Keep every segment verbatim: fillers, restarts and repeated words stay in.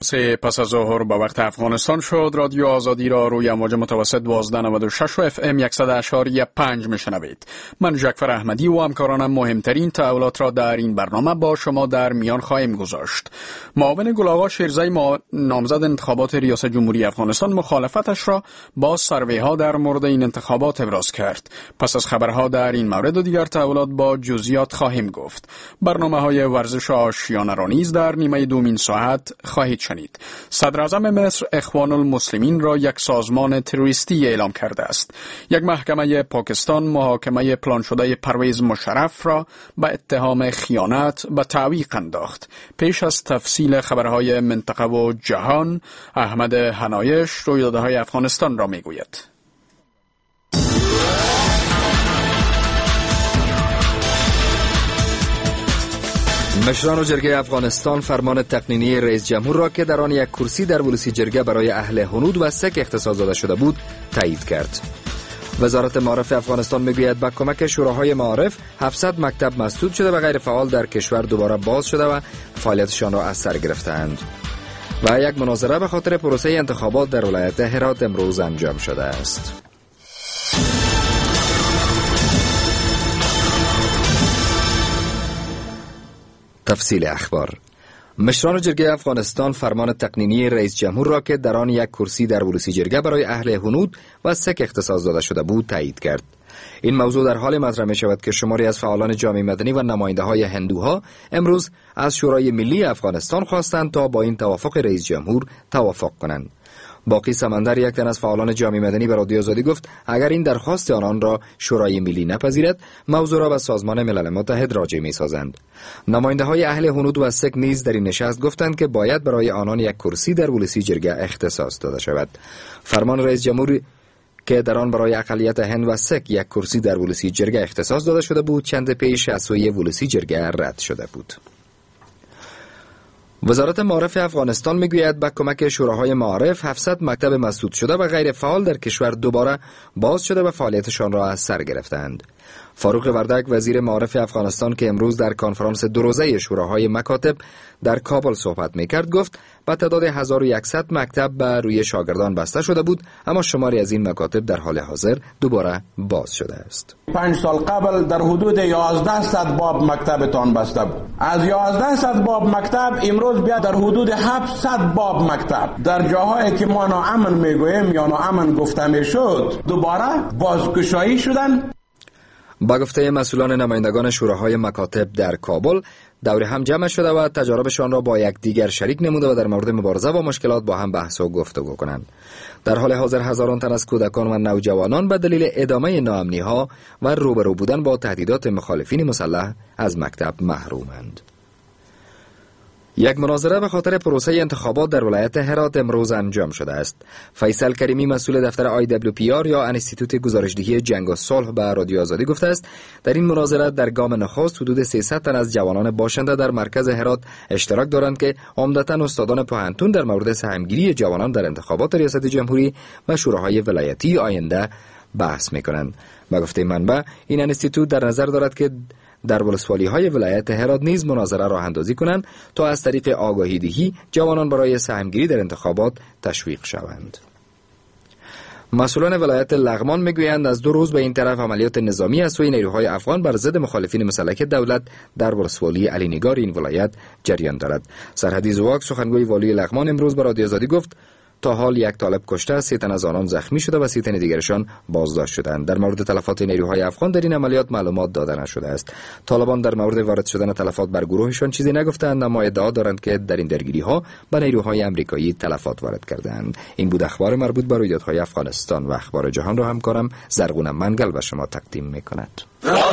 سه پس از ظهر با وقت افغانستان شد. رادیو آزادی را روی امواج متوسط دوازده نود و شش و اف ام صد اشاری پنج میشنوید. من جعفر احمدی و همکارانم مهمترین تحولات را در این برنامه با شما در میان خواهیم گذاشت. معاون گل‌آقا شیرزی نامزد انتخابات ریاست جمهوری افغانستان مخالفتش را با سروی‌ها در مورد این انتخابات ابراز کرد. پس از خبرها در این مورد و دیگر تحولات با جزئیات خواهیم گفت. برنامه‌های ورزش آشیانه را نیز در نیمه دومین ساعت خواهید شنید. صدر اعظم مصر اخوان المسلمین را یک سازمان تروریستی اعلام کرده است. یک محکمه پاکستان محاکمه پلان شده پرویز مشرف را به اتهام خیانت به تعویق انداخت. پیش از تفصیل خبرهای منطقه و جهان، احمد حنایش رویدادهای افغانستان را میگوید. مشران جرگه افغانستان فرمان تقنینی رئیس جمهور را که در آن یک کرسی در ولوسی جرگه برای اهل هنود و سک اختصاص داده شده بود تایید کرد. وزارت معارف افغانستان میگوید با کمک شوراهای معارف هفتصد مکتب مسدود شده و غیر فعال در کشور دوباره باز شده و فعالیتشان را از سر گرفتند. و یک مناظره به خاطر پروسه انتخابات در ولایت هرات امروز انجام شده است. تفصیل اخبار. مشران جرگه افغانستان فرمان تقنینی رئیس جمهور را که در آن یک کرسی در ولوسی جرگه برای اهل هنود و سک اختصاص داده شده بود تایید کرد. این موضوع در حال مطرح می شود که شماری از فعالان جامعه مدنی و نماینده های هندوها امروز از شورای ملی افغانستان خواستند تا با این توافق رئیس جمهور توافق کنند. باقی سمندر، یک تن از فعالان جامعه مدنی به رادیو آزادی گفت اگر این درخواست آنان را شورای ملی نپذیرد موضوع را به سازمان ملل متحد راجع می سازند. نماینده های اهل هنود و سک نیز در این نشست گفتند که باید برای آنان یک کرسی در ولوسی جرگه اختصاص داده شود. فرمان رئیس جمهور که در آن برای اقلیت هند و سک یک کرسی در ولوسی جرگه اختصاص داده شده بود چند پیش از سوی ولوسی جرگه رد شده بود. وزارت معارف افغانستان میگوید با کمک شوراهای معارف هفتصد مکتب مسدود شده و غیر فعال در کشور دوباره باز شده و فعالیتشان را از سر گرفتند. فاروق وردک وزیر معارف افغانستان که امروز در کنفرانس دو روزه شوراهای مکاتب در کابل صحبت میکرد گفت با تعداد هزار و صد مکتب به روی شاگردان بسته شده بود، اما شماری از این مکاتب در حال حاضر دوباره باز شده است. پنج سال قبل در حدود یازده صد باب مکتبتان بسته بود. از یازده صد باب مکتب امروز بیا در حدود هفتصد باب مکتب در جاهایی که ما ناامن میگوییم یا ناامن گفته میشد دوباره بازگشایی شدن. با گفته مسئولان نمایندگان شوراهای مکاتب در کابل، دور هم جمع شده و تجاربشان را با یک دیگر شریک نموده و در مورد مبارزه و مشکلات با هم بحث و گفتگو کنند. در حال حاضر هزاران تن از کودکان و نوجوانان به دلیل ادامه ناامنی ها و روبرو بودن با تهدیدات مخالفین مسلح از مکتب محرومند. یک مناظره به خاطر پروسه انتخابات در ولایت هرات امروز انجام شده است. فیصل کریمی مسئول دفتر آی دبلیو پی آر یا انستیتوت گزارشدهی جنگ و صلح به رادیو آزادی گفته است در این مناظره در گام نخست حدود سیصد تن از جوانان باشنده در مرکز هرات اشتراک دارند که عمدتاً استادان پوهنتون در مورد سهمگیری جوانان در انتخابات ریاست جمهوری و شوراهای ولایتی آینده بحث می‌کنند. با گفته منبع این انستیتوت در نظر دارد که در ولسوالی‌های ولایت هرات نیز مناظره راه اندازی کنند تا از طریق آگاهی دهی جوانان برای سهمگیری در انتخابات تشویق شوند. مسئولان ولایت لغمان میگویند از دو روز به این طرف عملیات نظامی از سوی نیروهای افغان بر ضد مخالفین مسلح دولت در ولسوالی علی نگار این ولایت جریان دارد. سرحدی زواک سخنگوی والی لغمان امروز به رادیو آزادی گفت تا حال یک طالب کشته، سه تن از آنان زخمی شده و سه تن دیگرشان بازداشت شدند. در مورد تلفات نیروهای افغان در این عملیات معلومات داده نشده است. طالبان در مورد وارد شدن تلفات بر گروهشان چیزی نگفتند، اما ادعا دارند که در این درگیری‌ها به نیروهای آمریکایی تلفات وارد کردند. این بود اخبار مربوط به رویدادهای افغانستان و اخبار جهان را همکارم زرغون منگل به شما تقدیم می‌کند.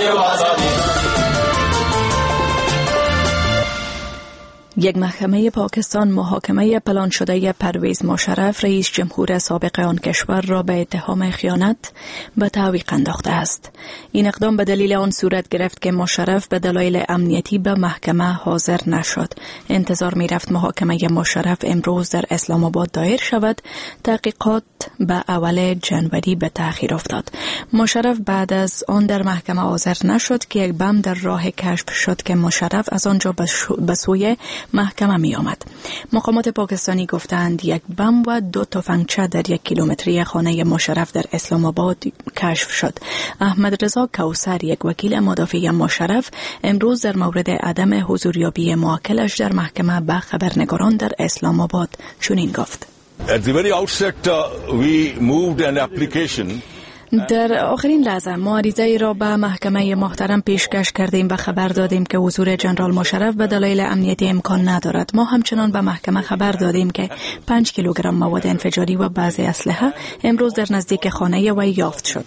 یک محکمه پاکستان محاکمه پلان شده پرویز مشرف رئیس جمهور سابق آن کشور را به اتهام خیانت به تعویق انداخته است. این اقدام به دلیل آن صورت گرفت که مشرف به دلایل امنیتی به محکمه حاضر نشد. انتظار می رفت محاکمه مشرف امروز در اسلام آباد دایر شود. تحقیقات به اول جنوری به تأخیر افتاد. مشرف بعد از آن در محکمه حاضر نشد که یک بم در راه کشف شد که مشرف از آنجا به سوی محکمه می آمد. مقامات پاکستانی گفتند یک بم و دو تفنگچه در یک کیلومتری خانه مشرف در اسلام آباد کشف شد. احمد رضا کوثر، یک وکیل مدافع مشرف، امروز در مورد عدم حضوریابی موکلش در محکمه به خبرنگاران در اسلام آباد چنین گفت: At the very outset, uh, we moved an application. در آخرین لحظه ما عریضه را به محکمه محترم پیشکش کردیم و خبر دادیم که حضور جنرال مشرف به دلایل امنیتی امکان ندارد. ما همچنان به محکمه خبر دادیم که پنج کیلوگرم مواد انفجاری و بعضی اسلحه امروز در نزدیک خانه وی یافت شد.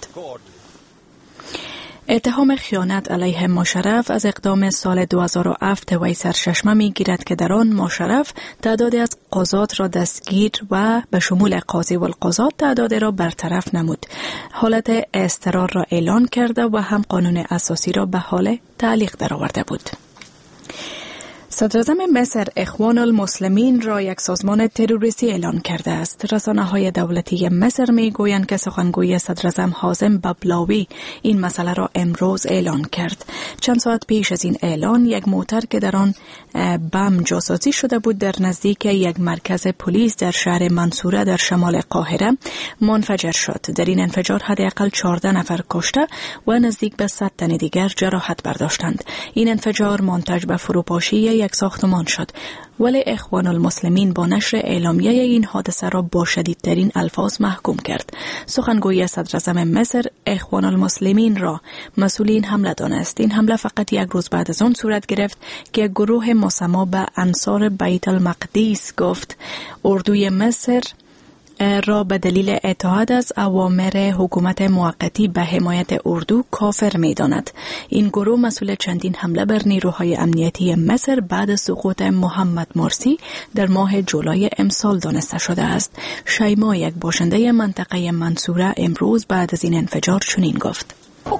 اتهام خیانت علیه مشرف از اقدام سال دو هزار و هفت وی سرچشمه می‌گیرد که در آن مشرف تعدادی از قضات را دستگیر و به شمول قاضی و القضات تعدادی را برطرف نمود. حالت اضطرار را اعلان کرده و هم قانون اساسی را به حال تعلیق درآورده بود. صدراعظم مصر اخوان المسلمین را یک سازمان تروریستی اعلان کرده است. رسانه‌های دولتی مصر می‌گویند که سخنگوی صدراعظم حازم ببلاوی این مسئله را امروز اعلان کرد. چند ساعت پیش از این اعلان یک موتر که در آن بم جاسازی شده بود در نزدیک یک مرکز پلیس در شهر منصوره در شمال قاهره منفجر شد. در این انفجار حداقل چهارده نفر کشته و نزدیک به صد تن دیگر جراحت برداشتند. این انفجار منتج به فروپاشی یک ساختمان شد، ولی اخوان المسلمین با نشر اعلامیه این حادثه را با شدیدترین الفاظ محکوم کرد. سخنگوی صدراعظم مصر اخوان المسلمین را مسئول این حمله دانست. این حمله فقط یک روز بعد از آن صورت گرفت که گروه مسما به انصار بیت المقدس گفت اردوی مصر را به دلیل اتحاد از اوامر حکومت موقتی به حمایت اردو کافر می داند. این گروه مسئول چندین حمله بر نیروهای امنیتی مصر بعد از سقوط محمد مرسی در ماه جولای امسال دانسته شده است. شیما، یک باشنده منطقه منصوره، امروز بعد از این انفجار چنین گفت: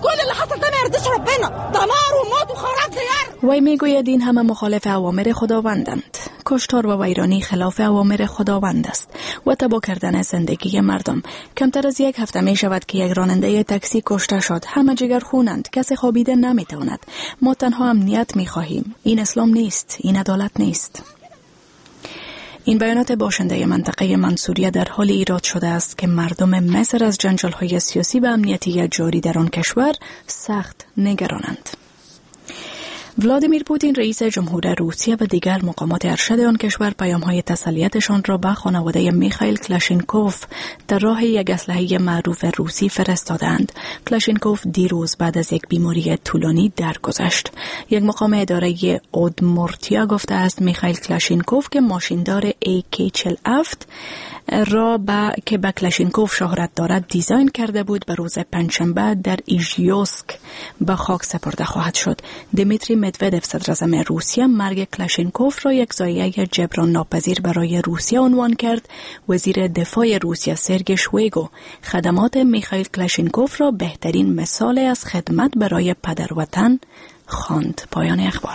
وی میگوید این همه مخالف اوامر خداوندند. کشتار و ویرانی خلاف اوامر خداوند است و تباه کردن زندگی مردم. کمتر از یک هفته می شود که یک راننده تاکسی کشته شد. همه جگر خونند، کسی خوابیده نمی تواند. ما تنها امنیت می خواهیم. این اسلام نیست، این عدالت نیست. این بیانات باشنده منطقه منصوریه در حال ایراد شده است که مردم مصر از جنجال‌های سیاسی و امنیتی جاری در آن کشور سخت نگرانند. ولادیمیر پوتین رئیس جمهور روسیه و دیگر مقامات ارشد آن کشور پیام‌های تسلیتشان را به خانواده میخائیل کلاشینکوف در راه یک اسلحه معروف روسی فرستادند. کلاشینکوف دیروز بعد از یک بیماری طولانی درگذشت. یک مقام اداره اودمورتیا گفته است میخائیل کلاشینکوف که ماشیندار ای کی چهل و هفت را با که به کلاشینکوف شهرت دارد دیزاین کرده بود به روز پنجشنبه در ایژیوسک به خاک سپرده خواهد شد. دیمیتری مدودف صدراعظم روسیه مرگ کلاشینکوف را یک ضایعه جبران ناپذیر برای روسیه عنوان کرد. وزیر دفاع روسیه سرگئی شویگو خدمات میخائیل کلاشینکوف را بهترین مثال از خدمت برای پدر وطن خواند. پایان اخبار.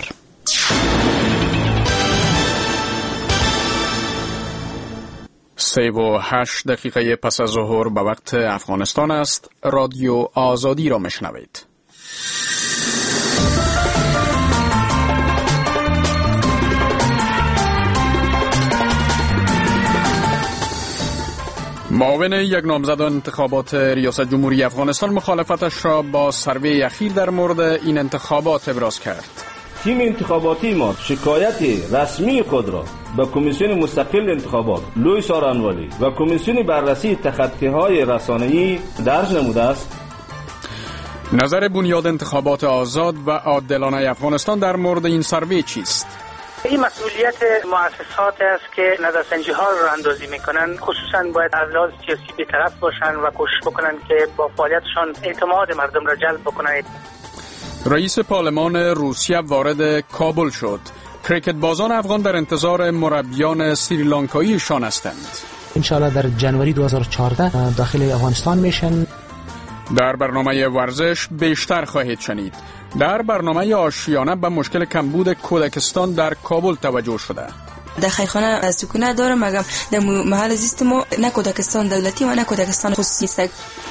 سه و هشت دقیقه پس از ظهر به وقت افغانستان است. رادیو آزادی را میشنوید. معاون یک نامزد انتخابات ریاست جمهوری افغانستان مخالفتش را با سروی اخیر در مورد این انتخابات ابراز کرد. تیم انتخاباتی ما شکایت رسمی خود را به کمیسیون مستقل انتخابات لوی سارانوالی و کمیسیون بررسی تخطی‌های رسانه‌ای درج نموده است. نظر بنیاد انتخابات آزاد و عادلانه افغانستان در مورد این سروی چیست؟ این مسئولیت مؤسسات است که نظرسنجی ها رو اندازی میکنن. خصوصا باید از لحاظ سیاسی بی‌طرف باشن و کوشش بکنن که با فعالیتشان اعتماد مردم را جلب بکنن. رئیس پارلمان روسیه وارد کابل شد. کریکت بازان افغان در انتظار مربیان سریلانکاییشان هستند. انشاءالله در جنوری دو هزار و چهارده داخل افغانستان میشن. در برنامه ورزش بیشتر خواهید شنید. در برنامه آشیانه به مشکل کمبود کودکستان در کابل توجه شده. در خیرخانه سکونت داره، مگم در محل زیست ما نه کودکستان دولتی و نه کودکستان خصوصی است.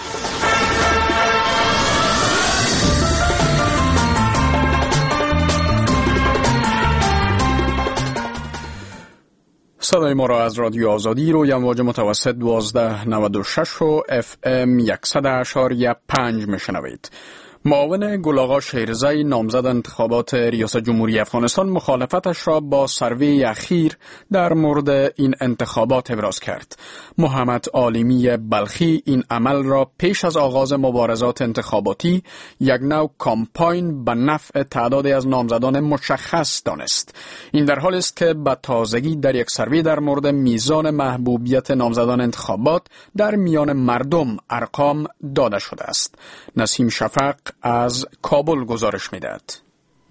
صدای ما را از رادیو آزادی روی امواج متوسط دوازده نود و شش و اف ام صد اشاری پنج میشنوید. معاون گل‌آقا شیرزی نامزد انتخابات ریاست جمهوری افغانستان مخالفتش را با سروی اخیر در مورد این انتخابات ابراز کرد. محمد عالمی بلخی این عمل را پیش از آغاز مبارزات انتخاباتی یک نوع کامپاین به نفع تعدادی از نامزدان مشخص دانست. این در حالی است که به تازگی در یک سروی در مورد میزان محبوبیت نامزدان انتخابات در میان مردم ارقام داده شده است. نسیم شفق از کابل گزارش می‌دهد.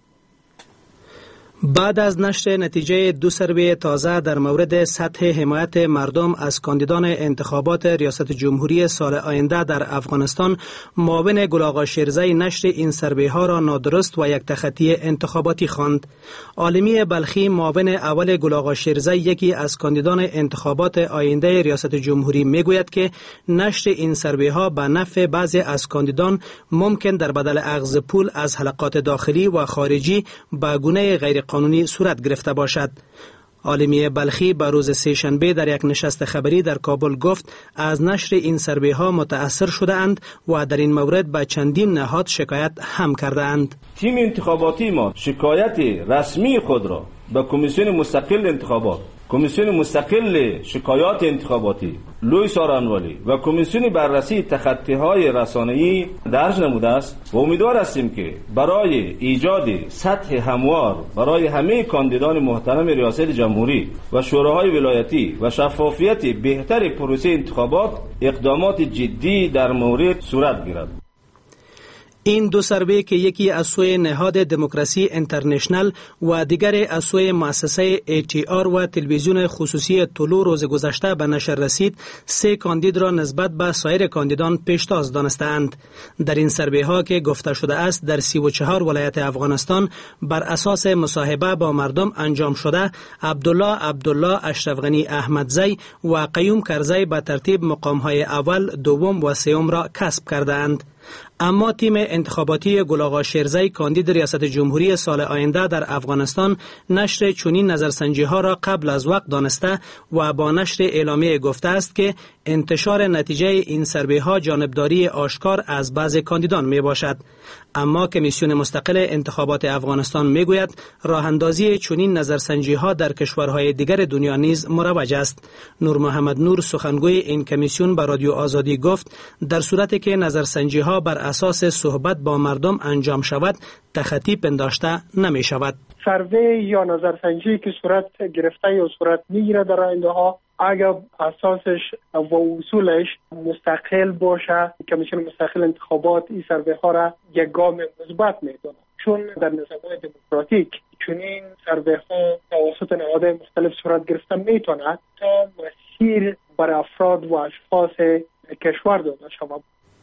بعد از نشر نتیجه دو سروی تازه در مورد سطح حمایت مردم از کاندیدان انتخابات ریاست جمهوری سال آینده در افغانستان، معاون گل‌آقا شیرزی نشر این سروی ها را نادرست و یک تخطی انتخاباتی خواند. عالمی بلخی معاون اول گل‌آقا شیرزی، یکی از کاندیدان انتخابات آینده ریاست جمهوری، میگوید که نشر این سروی ها به نفع بعضی از کاندیدان ممکن در بدل اخذ پول از حلقات داخلی و خارجی به گونه غیر قانونی صورت گرفته باشد. عالمی بلخی به روز سه‌شنبه در یک نشست خبری در کابل گفت از نشر این سروی ها متأثر شده اند و در این مورد به چندین نهاد شکایت هم کرده اند. تیم انتخاباتی ما شکایت رسمی خود را به کمیسیون مستقل انتخابات، کمیسیون مستقل شکایات انتخاباتی لوی سارانوالی و کمیسیون بررسی تخطی‌های رسانه‌ای درج نموده است و امیدوار هستیم که برای ایجاد سطح هموار برای همه کاندیدان محترم ریاست جمهوری و شوراهای ولایتی و شفافیت بهتر پروسه انتخابات اقدامات جدی در مورد صورت گیرد. این دو سروی که یکی از سوی نهاد دموکراسی اینترنشنل و دیگری از سوی مؤسسه ای تی آر و تلویزیون خصوصی طلوع روز گذشته به نشر رسید، سه کاندید را نسبت به سایر کاندیدان پیشتاز دانستند. در این سروی ها که گفته شده است در سی و چهار ولایت افغانستان بر اساس مصاحبه با مردم انجام شده، عبدالله عبدالله، اشرف غنی احمدزی و قیوم کرزی به ترتیب مقام های اول، دوم و سوم را کسب کردند. اما تیم انتخاباتی گل‌آقا شیرزی کاندید ریاست جمهوری سال آینده در افغانستان نشر چنین نظرسنجی ها را قبل از وقت دانسته و با نشر اعلامیه گفته است که انتشار نتیجه این سروی ها جانبداری آشکار از بعض کاندیدان می باشد. اما کمیسیون مستقل انتخابات افغانستان می گوید راه اندازی چنین نظرسنجی ها در کشورهای دیگر دنیا نیز مروج است. نور محمد نور، سخنگوی این کمیسیون، به رادیو آزادی گفت در صورتی که نظرسنجی ها بر اساس صحبت با مردم انجام شود، تخطی پنداشته نمی شود. سروی یا نظرسنجی که صورت گرفته یا صورت میگیره در آینده ها، اگر اساسش و اصولش مستقل باشه، کمیسیون مستقل انتخابات این سروی ها را یک گام مثبت میدونه، چون در نظام‌های دموکراتیک چنین سروی ها توسط نهادهای مختلف صورت گرفته میتونه تا مسیر بر افراد و اشخاص کشور داده شود.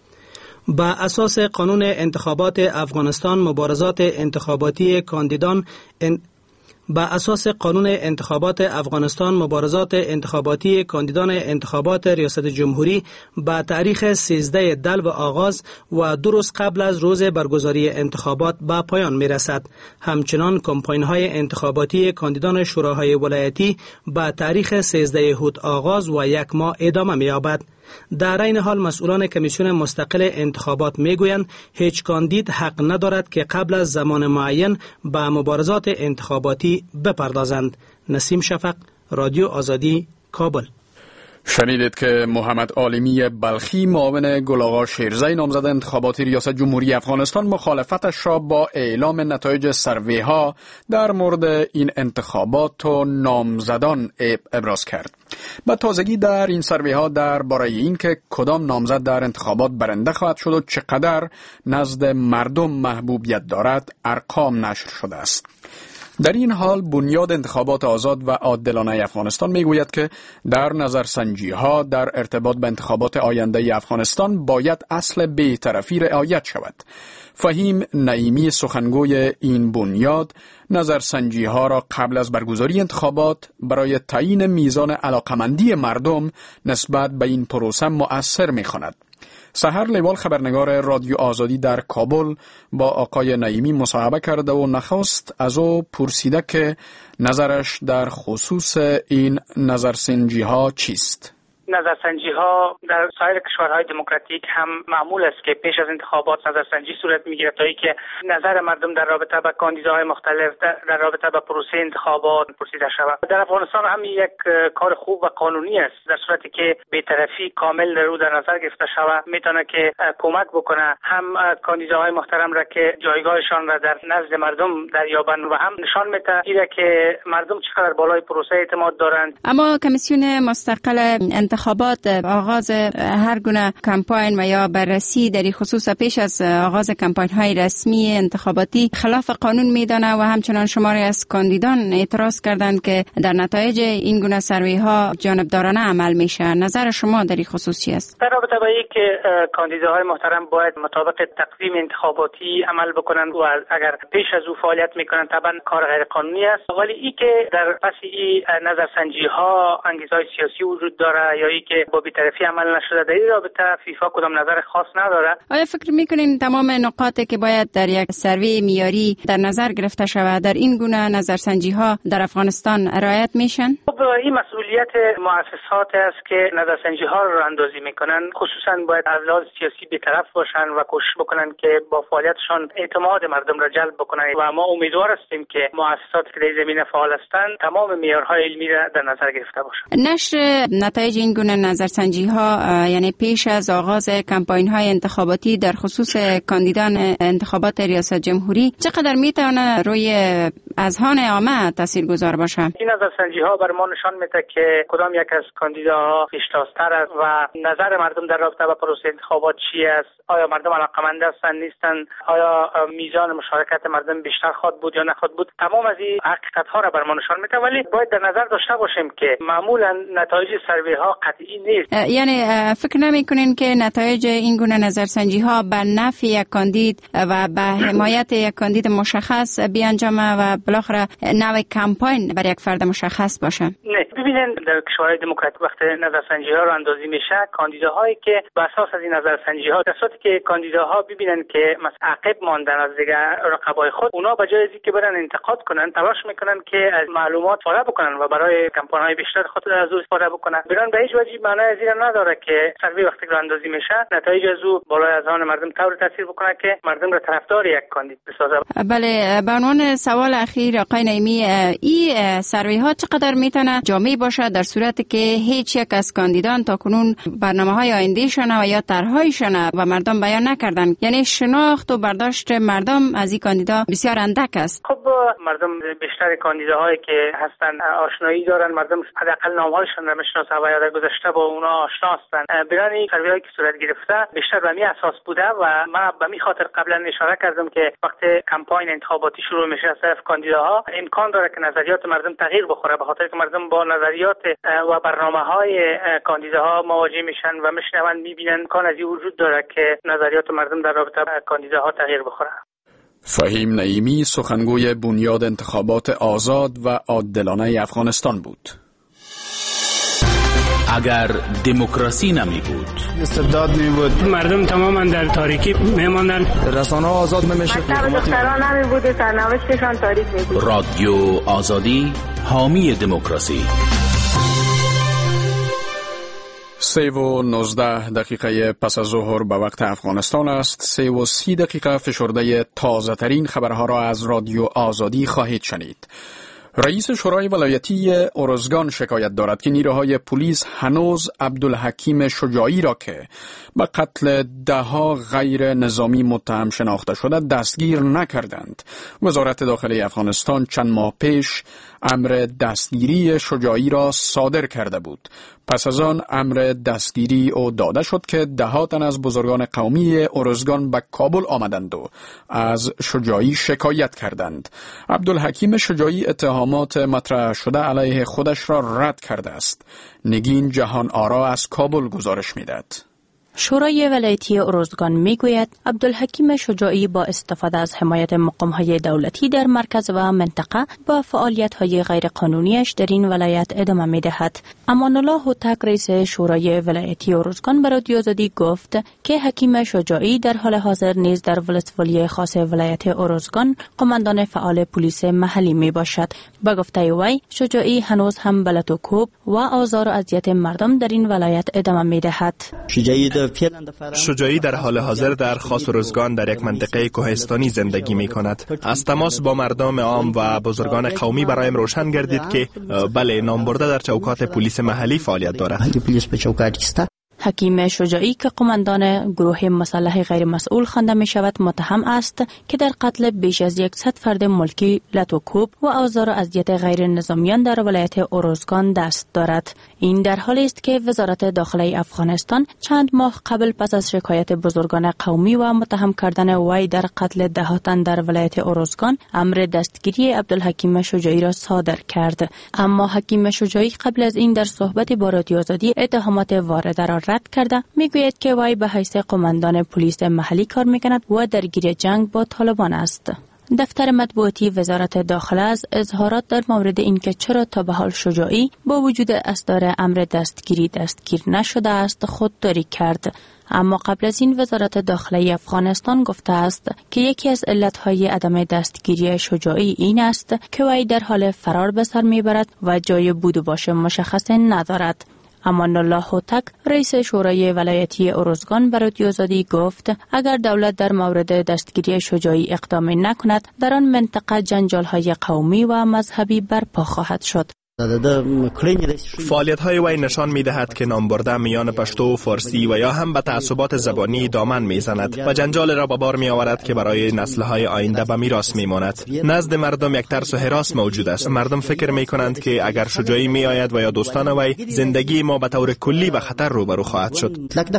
با اساس قانون انتخابات افغانستان، مبارزات انتخاباتی کاندیدان ان... با اساس قانون انتخابات افغانستان مبارزات انتخاباتی کاندیدان انتخابات ریاست جمهوری با تاریخ سیزده دلو آغاز و دو روز قبل از روز برگزاری انتخابات به پایان می رسد. همچنان کمپاین های انتخاباتی کاندیدان شوراهای ولایتی با تاریخ سیزده هود آغاز و یک ماه ادامه می یابد. در این حال مسئولان کمیسیون مستقل انتخابات میگویند هیچ کاندید حق ندارد که قبل از زمان معین به مبارزات انتخاباتی بپردازند. نسیم شفق، رادیو آزادی، کابل. شنیدید که محمد عالمی بلخی معاون گل‌آقا شیرزی نامزد انتخابات ریاست جمهوری افغانستان مخالفتش را با اعلام نتایج سروی ها در مورد این انتخابات و نامزدان ابراز کرد. با تازگی در این سروی ها در برای این که کدام نامزد در انتخابات برنده خواهد شد و چقدر نزد مردم محبوبیت دارد ارقام نشر شده است. در این حال بنیاد انتخابات آزاد و عادلانه افغانستان میگوید که در نظرسنجی ها در ارتباط به انتخابات آینده افغانستان باید اصل بی‌طرفی رعایت شود. فهیم نعیمی سخنگوی این بنیاد نظرسنجی ها را قبل از برگزاری انتخابات برای تعیین میزان علاقمندی مردم نسبت به این پروسه مؤثر می‌خواند. سحر لیوال خبرنگار رادیو آزادی در کابل با آقای نعیمی مصاحبه کرده و نخست از او پرسیده که نظرش در خصوص این نظرسنجی ها چیست؟ نظرسنجی ها در سایر کشورهای دموکراتیک هم معمول است که پیش از انتخابات نظرسنجی صورت میگیرد تا اینکه نظر مردم در رابطه با کاندیداهای مختلف در رابطه با پروسه انتخابات پرسیده شود. در افغانستان هم یک کار خوب و قانونی است. در صورتی که بی‌طرفی کامل در او در نظر گرفته شود میتونه که کمک بکنه هم کاندیداهای محترم را که جایگاهشان را در نزد مردم دریابند و هم نشان میده که مردم چقدر بالای پروسه اعتماد دارند. اما کمیسیون مستقل انتخابات آغاز هر گونه کمپاین و یا بررسی در این خصوص پیش از آغاز کمپاین های رسمی انتخاباتی خلاف قانون میدانه و همچنان شماری از کاندیدان اعتراض کردند که در نتایج این گونه سروی ها جانبدارانه عمل میشه. نظر شما در این خصوص چی است؟ در رابطه با اینکه کاندیداهای محترم باید مطابق تقویم انتخاباتی عمل بکنند و اگر پیش از او فعالیت میکنند طبعا کار غیر قانونی است، ولی این که در پس این نظرسنجی ها انگیزهای سیاسی وجود داره یا ای که با بی‌طرفی عمل نشده در این رابطه فیفا کدام نظر خاص نداره. آیا فکر میکنین تمام نقاطی که باید در یک سروی معیاری در نظر گرفته شود در این گونه نظرسنجی ها در افغانستان رعایت میشن؟ خب این مسئولیت مؤسسات است که نظرسنجی ها رو اندازی میکنن، خصوصا باید از لحاظ سیاسی بی‌طرف باشن و کوشش بکنن که با فعالیتشان اعتماد مردم را جلب بکنن و ما امیدوار هستیم که مؤسسات که در زمینه فعال هستند تمام معیارهای علمی را در نظر گرفته باشند. نشر نتایج این گونه نظرسنجی ها یعنی پیش از آغاز کمپاین های انتخاباتی در خصوص کاندیدان انتخابات ریاست جمهوری چقدر میتونه روی اذهان عامه تاثیرگذار باشه؟ این نظرسنجی ها بر ما نشان میده که کدام یک از کاندیداها پیشتازتر است و نظر مردم در رابطه با پروسه انتخابات چی است. آیا مردم علاقمند هستند نیستند؟ آیا میزان مشارکت مردم بیشتر خواهد بود یا نخواهد بود؟ تمام از این حقیقت ها را بر ما نشان میده، ولی باید در نظر داشته باشیم که معمولا نتایج سروی ها قطعی نیست. یعنی فکر نمی‌کنین که نتایج این گونه نظرسنجی ها به نفع یک کاندید و به حمایت یک کاندید مشخص بیانجامه و بالاخره نوع کمپاین بر یک فرد مشخص باشه؟ نه، ببینید در کشورهای دموکراتیک وقتی نظرسنجی ها رو اندازی میشه، کاندیداهایی که بر اساس از این نظرسنجی ها در صورتی که کاندیداها ببینن که مثلا عقب ماندن از دیگه رقبای خود، اونا به جای اینکه برن انتقاد کنن تلاش میکنن که از معلومات استفاده بکنن و برای کمپاین های بیشتر خود از او استفاده بکنن. برن به هیچ وجه معنی از این نداره که سروی وقتی که اندازی میشه نتایج از او بالای اذهان مردم طور تاثیر بکنه که مردم را طرفدار یک کاندید بسازه. بله، به عنوان سوال اخیر آقای نعیمی، این سروی ها چقدر میتونه جامع باشه در صورتی که هیچ یک از کاندیدان تاکنون برنامه‌های آیندهشان و یا طرحهایشان و مردم بیان نکردن؟ یعنی شناخت و برداشت مردم از این کاندیدا بسیار اندک است. خب مردم بیشتر کاندیداهایی که هستن آشنایی دارن، مردم حداقل نامه‌هاشون را میشناسن و یا در گذشته با اونا آشنا هستن. برای سروی‌هایی که صورت گرفته بیشتر به می اساس بوده و من به می خاطر قبلا اشاره کردم که وقتی کمپاین انتخاباتی شروع میشه از طرف کاندیداها امکان داره که نظریات مردم تغییر بخوره، به خاطر که مردم با نظریات و برنامه‌های کاندیداها مواجه میشن و میشنون میبینن امکان از این وجود داره که نظریات مردم در رابطه با کاندیداها تغییر بخوره. فهیم نعیمی سخنگوی بنیاد انتخابات آزاد و عادلانه افغانستان بود. اگر دموکراسی نمی بود، استبداد می بود، مردم تماما در تاریکی می ماندن، رسانه ها آزاد نمی شد، دختران نمی بود، سرنوشتشان تاریک می بود. رادیو آزادی حامی دموکراسی. سه و نوزده دقیقه پس از ظهر به وقت افغانستان است. سه و سی دقیقه فشرده تازه ترین خبرها را از رادیو آزادی خواهید شنید. رئیس شورای ولایتی ارزگان شکایت دارد که نیروهای پلیس هنوز عبدالحکیم شجاعی را که به قتل دهها غیر نظامی متهم شناخته شده دستگیر نکردند. وزارت داخلی افغانستان چند ماه پیش امر دستگیری شجاعی را صادر کرده بود. پس از آن امر دستگیری او داده شد که ده تن از بزرگان قومی ارزگان به کابل آمدند و از شجاعی شکایت کردند. عبدالحکیم شجاعی اتهامات مطرح شده علیه خودش را رد کرده است. نگین جهان آرا از کابل گزارش می‌دهد. شورای ولایتی ارزگان میگوید عبدالحکیم شجاعی با استفاده از حمایت مقام‌های دولتی در مرکز و منطقه با فعالیت‌های غیرقانونیش در این ولایت ادامه می‌دهد. امان الله هوتک رئیس شورای ولایتی ارزگان به رادیو آزادی گفت که حکیم شجاعی در حال حاضر نیز در ولسوالی خاص ولایت ارزگان قماندان فعال پلیس محلی میباشد. با گفته وی شجاعی هنوز هم به لط و کوب و آزار و اذیت مردم در این ولایت ادامه می‌دهد. شجاعی در حال حاضر در خاص ارزگان در یک منطقه کوهستانی زندگی می کند. از تماس با مردم عام و بزرگان قومی برایم روشن گردید که بله نامبرده در چوکات پلیس محلی فعالیت دارد. حکیم شجاعی که قماندان گروه مسلح غیر مسئول خوانده می شود متهم است که در قتل بیش از صد فرد ملکی، لط و کوب و آزار و اذیت غیر نظامیان در ولایت ارزگان دست دارد. این در حالی است که وزارت داخلی افغانستان چند ماه قبل پس از شکایت بزرگان قومی و متهم کردن وی در قتل ده تن در ولایت ارزگان امر دستگیری عبدالحکیم شجاعی را صادر کرد. اما حکیم شجاعی قبل از این در صحبت با رادیو آزادی اتهامات وارده را رد کرده. میگوید که وی به حیث قماندان پلیس محلی کار میکند و درگیر جنگ با طالبان است. دفتر مطبوعاتی وزارت داخله از اظهارات در مورد اینکه چرا تا به حال شجاعی با وجود اصدار امر دستگیری دستگیر نشده است خودداری کرد. اما قبل از این وزارت داخله افغانستان گفته است که یکی از علتهای عدم دستگیری شجاعی این است که وی در حال فرار به سر میبرد و جای بود و باش مشخص ندارد. امان الله هوتک رئیس شورای ولایتی ارزگان به رادیو آزادی گفت اگر دولت در مورد دستگیری شجاعی اقدام نکند در آن منطقه جنجال‌های قومی و مذهبی برپا خواهد شد. فعالیت های وی نشان می دهد که نامبرده میان پشتو و فارسی و یا هم به تعصبات زبانی دامن می زند و جنجال را به بار می آورد که برای نسل های آینده به میراث می ماند. نزد مردم یک ترس و هراس موجود است. مردم فکر می کنند که اگر شجاعی می آید و یا دوستان وی زندگی ما به طور کلی به خطر روبرو خواهد شد.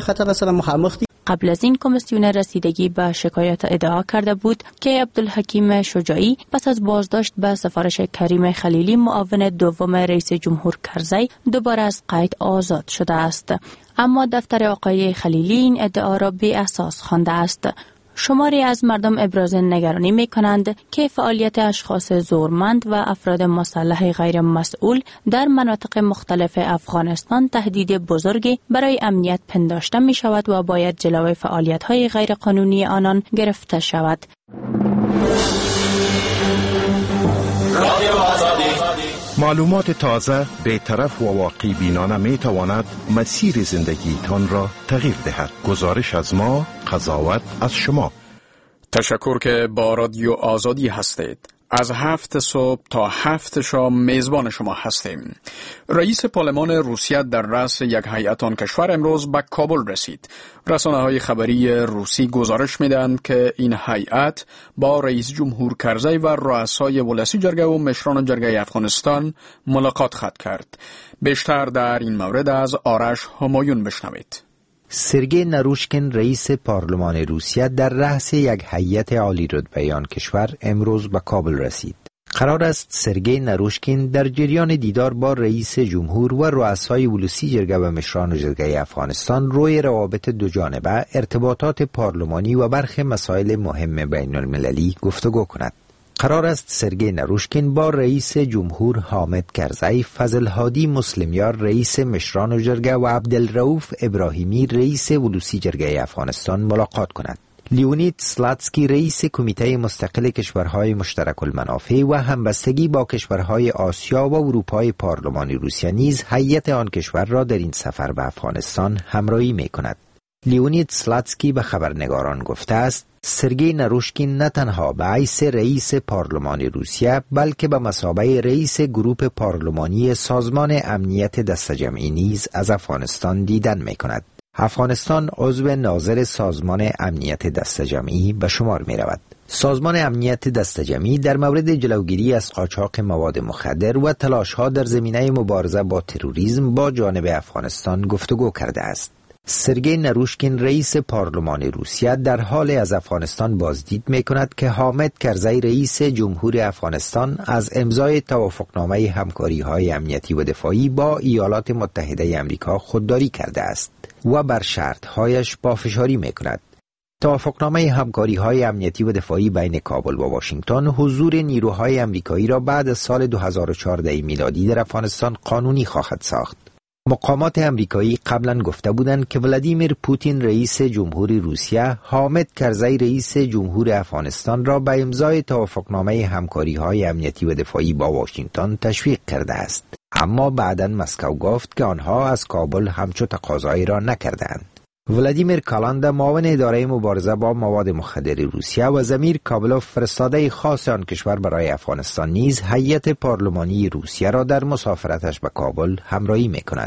قبل از این کمیسیون رسیدگی به شکایت ادعا کرده بود که عبدالحکیم شجاعی پس از بازداشت به سفارش کریم خلیلی معاون دوم رئیس جمهور کرزی دوباره از قید آزاد شده است. اما دفتر آقای خلیلی این ادعا را بی اساس خوانده است. شماری از مردم ابراز نگرانی می کنند که فعالیت اشخاص زورمند و افراد مسلح غیر مسئول در مناطق مختلف افغانستان تهدید بزرگی برای امنیت پنداشته می شود و باید جلوی فعالیت های غیر قانونی آنان گرفته شود. معلومات تازه، بی‌طرف و واقعی بینانه می تواند مسیر زندگیتان را تغییر دهد. گزارش از ما، قضاوت از شما. تشکر که با رادیو آزادی هستید. از هفت صبح تا هفت شام میزبان شما هستیم. رئیس پارلمان روسیه در رأس یک هیئت آن کشور امروز به کابل رسید. رسانه‌های خبری روسی گزارش می‌دهند که این هیئت با رئیس جمهور کرزی و رؤسای ولسی جرگه و مشران جرگه افغانستان ملاقات خواهد کرد. بیشتر در این مورد از آرش همایون بشنوید. سرگئی نروشکین رئیس پارلمان روسیه در رأس یک هیئت عالی رتبه آن کشور امروز به کابل رسید. قرار است سرگئی نروشکین در جریان دیدار با رئیس جمهور و رؤسای ولسی جرگه و مشران جرگه افغانستان روی روابط دو جانبه، ارتباطات پارلمانی و برخی مسائل مهم بین المللی گفتگو کند. قرار است سرگئی نروشکین با رئیس جمهور حامد کرزی، فضل هادی مسلمیار رئیس مشران جرگه و عبدالرؤوف ابراهیمی رئیس ولسی جرگه افغانستان ملاقات کند. لیونید سلاتسکی رئیس کمیته مستقل کشورهای مشترک المنافع و همبستگی با کشورهای آسیا و اروپای پارلمان روسیه نیز هیئت آن کشور را در این سفر به افغانستان همراهی می کند. لیونید سلاتسکی به خبرنگاران گفته است سرگئی نروشکین نه تنها به حیث رئیس پارلمان روسیه بلکه به مثابه رئیس گروه پارلمانی سازمان امنیت دسته‌جمعی نیز از افغانستان دیدن می‌کند. افغانستان عضو ناظر سازمان امنیت دسته‌جمعی به شمار می‌رود. سازمان امنیت دسته‌جمعی در مورد جلوگیری از قاچاق مواد مخدر و تلاش‌ها در زمینه مبارزه با تروریسم با جانب افغانستان گفتگو کرده است. سرگئی نروشکین رئیس پارلمان روسیه در حال از افغانستان بازدید می‌کند که حامد کرزی رئیس جمهور افغانستان از امضای توافقنامه همکاری‌های امنیتی و دفاعی با ایالات متحده آمریکا خودداری کرده است و بر شرط‌هایش پافشاری می‌کند. توافقنامه همکاری‌های امنیتی و دفاعی بین کابل و واشنگتن حضور نیروهای آمریکایی را بعد از سال دو هزار و چهارده میلادی در افغانستان قانونی خواهد ساخت. مقامات آمریکایی قبلا گفته بودند که ولادیمیر پوتین رئیس جمهور روسیه حامد کرزی رئیس جمهور افغانستان را به امضای توافقنامه همکاری‌های امنیتی و دفاعی با واشنگتن تشویق کرده است، اما بعداً مسکو گفت که آنها از کابل همچو تقاضایی را نکردند. ولادیمیر کالاندا معاون اداره مبارزه با مواد مخدر روسیه و زمیر کابلوف فرستاده خاص آن کشور برای افغانستان نیز هیئت پارلمانی روسیه را در مسافرتش به کابل همراهی می‌کند.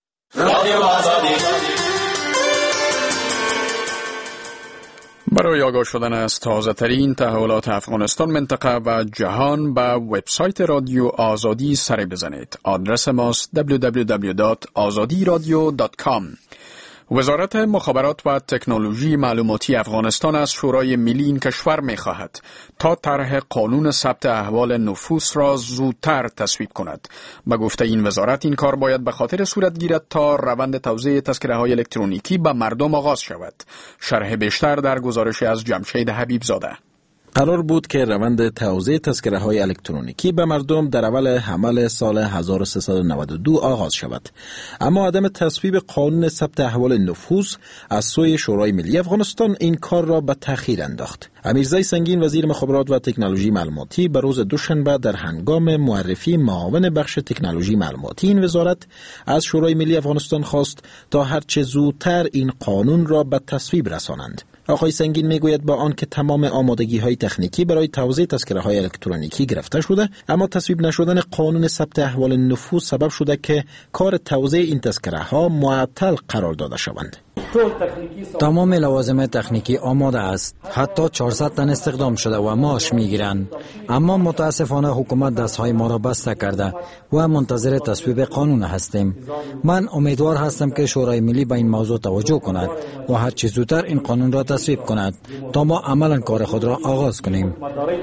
برای آگاه شدن از تازه ترین تحولات افغانستان، منطقه و جهان به وبسایت رادیو آزادی سر بزنید. آدرس ماست دبلیو دبلیو دبلیو دات آزادی رادیو دات کام. وزارت مخابرات و تکنولوژی معلوماتی افغانستان از شورای ملی این کشور می خواهد تا طرح قانون ثبت احوال نفوس را زودتر تصویب کند. به گفته این وزارت این کار باید به خاطر صورت گیرد تا روند توزیع تذکره های الکترونیکی به مردم آغاز شود. شرح بیشتر در گزارش از جمشید حبیب زاده. قرار بود که روند توزیع تذکره های الکترونیکی به مردم در اول حمل سال هزار و سیصد و نود و دو آغاز شود، اما عدم تصویب قانون ثبت احوال نفوس از سوی شورای ملی افغانستان این کار را به تأخیر انداخت. امیرزای سنگین وزیر مخابرات و تکنولوژی معلوماتی به روز دوشنبه در هنگام معرفی معاون بخش تکنولوژی معلوماتی این وزارت از شورای ملی افغانستان خواست تا هرچه زودتر این قانون را به تصویب رسانند. آقای سنگین میگوید با آن که تمام آمادگی های تکنیکی برای توزیع تذکره های الکترونیکی گرفته شده، اما تصویب نشدن قانون ثبت احوال نفوس سبب شده که کار توزیع این تذکره ها معطل قرار داده شوند. تمام لوازم تکنیکی آماده است، حتی چهارصد تن استخدام شده و معاش میگیرند، اما متاسفانه حکومت دستهای ما را بسته کرده و منتظر تصویب قانون هستیم. من امیدوار هستم که شورای ملی به این موضوع توجه کند و هر چه زودتر این قانون را تصویب کند تا ما عملا کار خود را آغاز کنیم.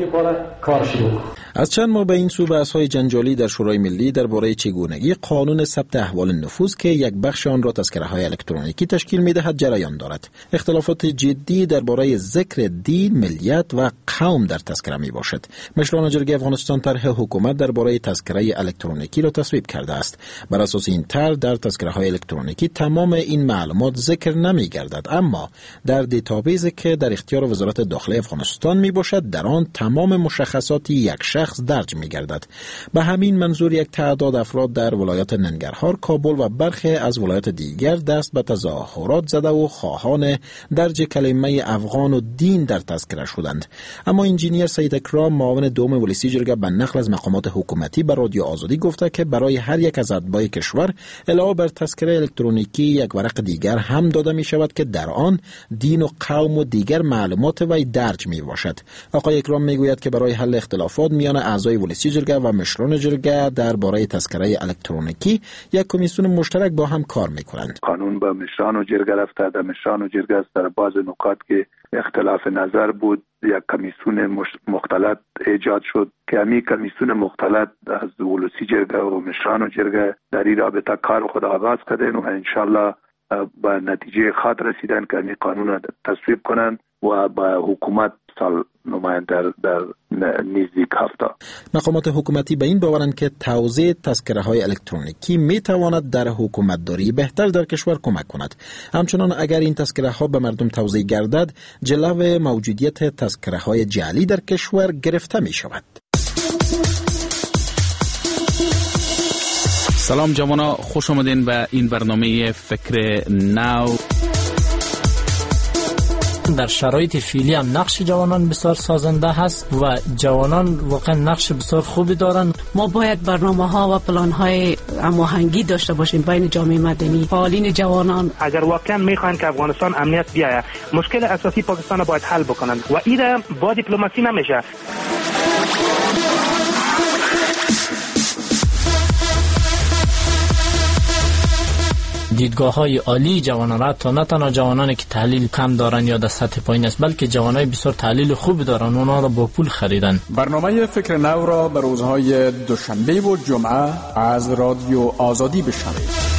از چند ماه به این سو بحث‌های جنجالی در شورای ملی درباره چگونگی قانون ثبت احوال نفوس که یک بخش آن را تذکره‌های الکترونیکی تشکیل می‌دهد جریان دارد. اختلافات جدی درباره ذکر دین، ملیت و قوم در تذکره میباشد. مشران جرگه افغانستان طرح حکومت درباره تذکره الکترونیکی را تصویب کرده است. بر اساس این طرح در تذکره‌های الکترونیکی تمام این معلومات ذکر نمی‌گردد، اما در دیتابیسی که در اختیار وزارت داخلی افغانستان میباشد در آن تمام مشخصات یک شخص درج می‌گردد. به همین منظور یک تعداد افراد در ولایت ننگرهار، کابل و برخی از ولایات دیگر دست به تظاهرات زده و خواهان درج کلمه افغان و دین در تذکره شدند. اما انجینیر سید اکرام معاون دوم ولسی جرگه به نقل از مقامات حکومتی به رادیو آزادی گفته که برای هر یک از اتباع کشور علاوه بر تذکره الکترونیکی یک ورق دیگر هم داده می شود که در آن دین و قوم و دیگر معلومات وی درج می باشد. آقای اکرام می گوید که برای حل اختلافات میان اعضای ولسی جرگه و مشران جرگه درباره تذکره الکترونیکی یک کمیسیون مشترک با هم کار می کنند. قانون با مشران و جرگه رفته، در مشران و جرگه است در بعض نکات که اختلاف نظر بود یک کمیسیون مختلط ایجاد شد که همین کمیسیون مختلط از ولسی جرگه و مشران و جرگه در این رابطه کار خود آغاز کردن و انشالله به نتیجه خاط رسیدن که همین قانون را تصویب کنند و به حکومت سال نماینده در نزدیک هفته. مقامات حکومتی به این باورند که توزیع تذکره های الکترونیکی می تواند در حکومت داری بهتر در کشور کمک کند. همچنان اگر این تذکره ها به مردم توزیع گردد، جلو موجودیت تذکره های جعلی در کشور گرفته می شود. سلام جوانا، خوش آمدین به این برنامه فکر نو. در شرایط فعلی هم نقش جوانان بسیار سازنده هست و جوانان واقعا نقش بسیار خوبی دارند. ما باید برنامه‌ها و پلان‌های هماهنگی داشته باشیم بین جامعه مدنی، فعالین جوانان. اگر واقعا میخواین که افغانستان امنیت بیاید، مشکل اساسی پاکستان باید حل بکنند و این با دیپلماسی نمیشه. دیدگاه های عالی جوانان را تا نه تنها جوانانی که تحلیل کم دارن یا در سطح پایین است، بلکه جوانای بسیار تحلیل خوب دارن، اونا را با پول خریدن. برنامه فکر نو را به روزهای دوشنبه و جمعه از رادیو آزادی بشنوید.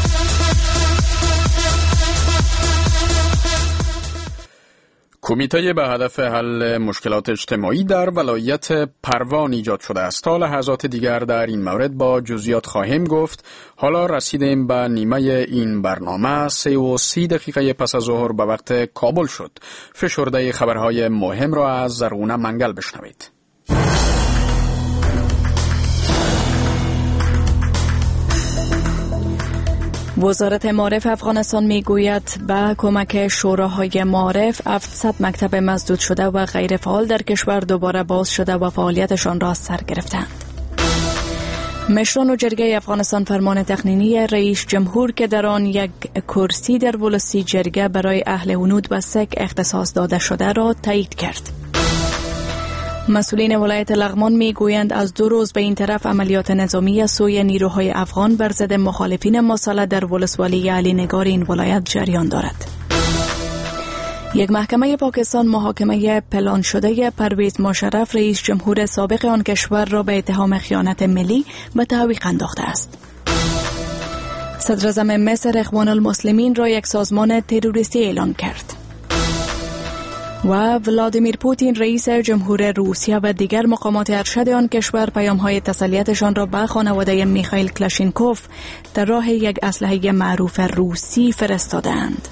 کمیته به هدف حل مشکلات اجتماعی در ولایت پروان ایجاد شده است. تا لحظات دیگر در این مورد با جزئیات خواهیم گفت. حالا رسیدیم به نیمه این برنامه. سه و سی دقیقه پس از ظهر به وقت کابل شد. فشرده خبرهای مهم را از زرغونه منگل بشنوید. وزارت معارف افغانستان میگوید به کمک شوراهای معارف هفتصد مکتب مسدود شده و غیر فعال در کشور دوباره باز شده و فعالیتشان را سر گرفتند. مشران و جرگه افغانستان فرمان تقنینی رئیس جمهور که در آن یک کرسی در ولسی جرگه برای اهل هنود و سک اختصاص داده شده را تایید کرد. مسئولین ولایت لغمان می گویند از دو روز به این طرف عملیات نظامی سوی نیروهای افغان بر ضد مخالفین مسلح در ولسوالی علی نگار این ولایت جریان دارد. یک محکمه پاکستان محاکمه پلان شده پرویز مشرف رئیس جمهور سابق آن کشور را به اتهام خیانت ملی به تعویق انداخته است. صدر اعظم مصر اخوان المسلمین را یک سازمان تروریستی اعلام کرد. و ولادیمیر پوتین رئیس جمهور روسیه و دیگر مقامات ارشد آن کشور پیام‌های تسلیتشان را به خانواده میخائیل کلاشینکوف در راه یک اسلحه معروف روسی فرستادند.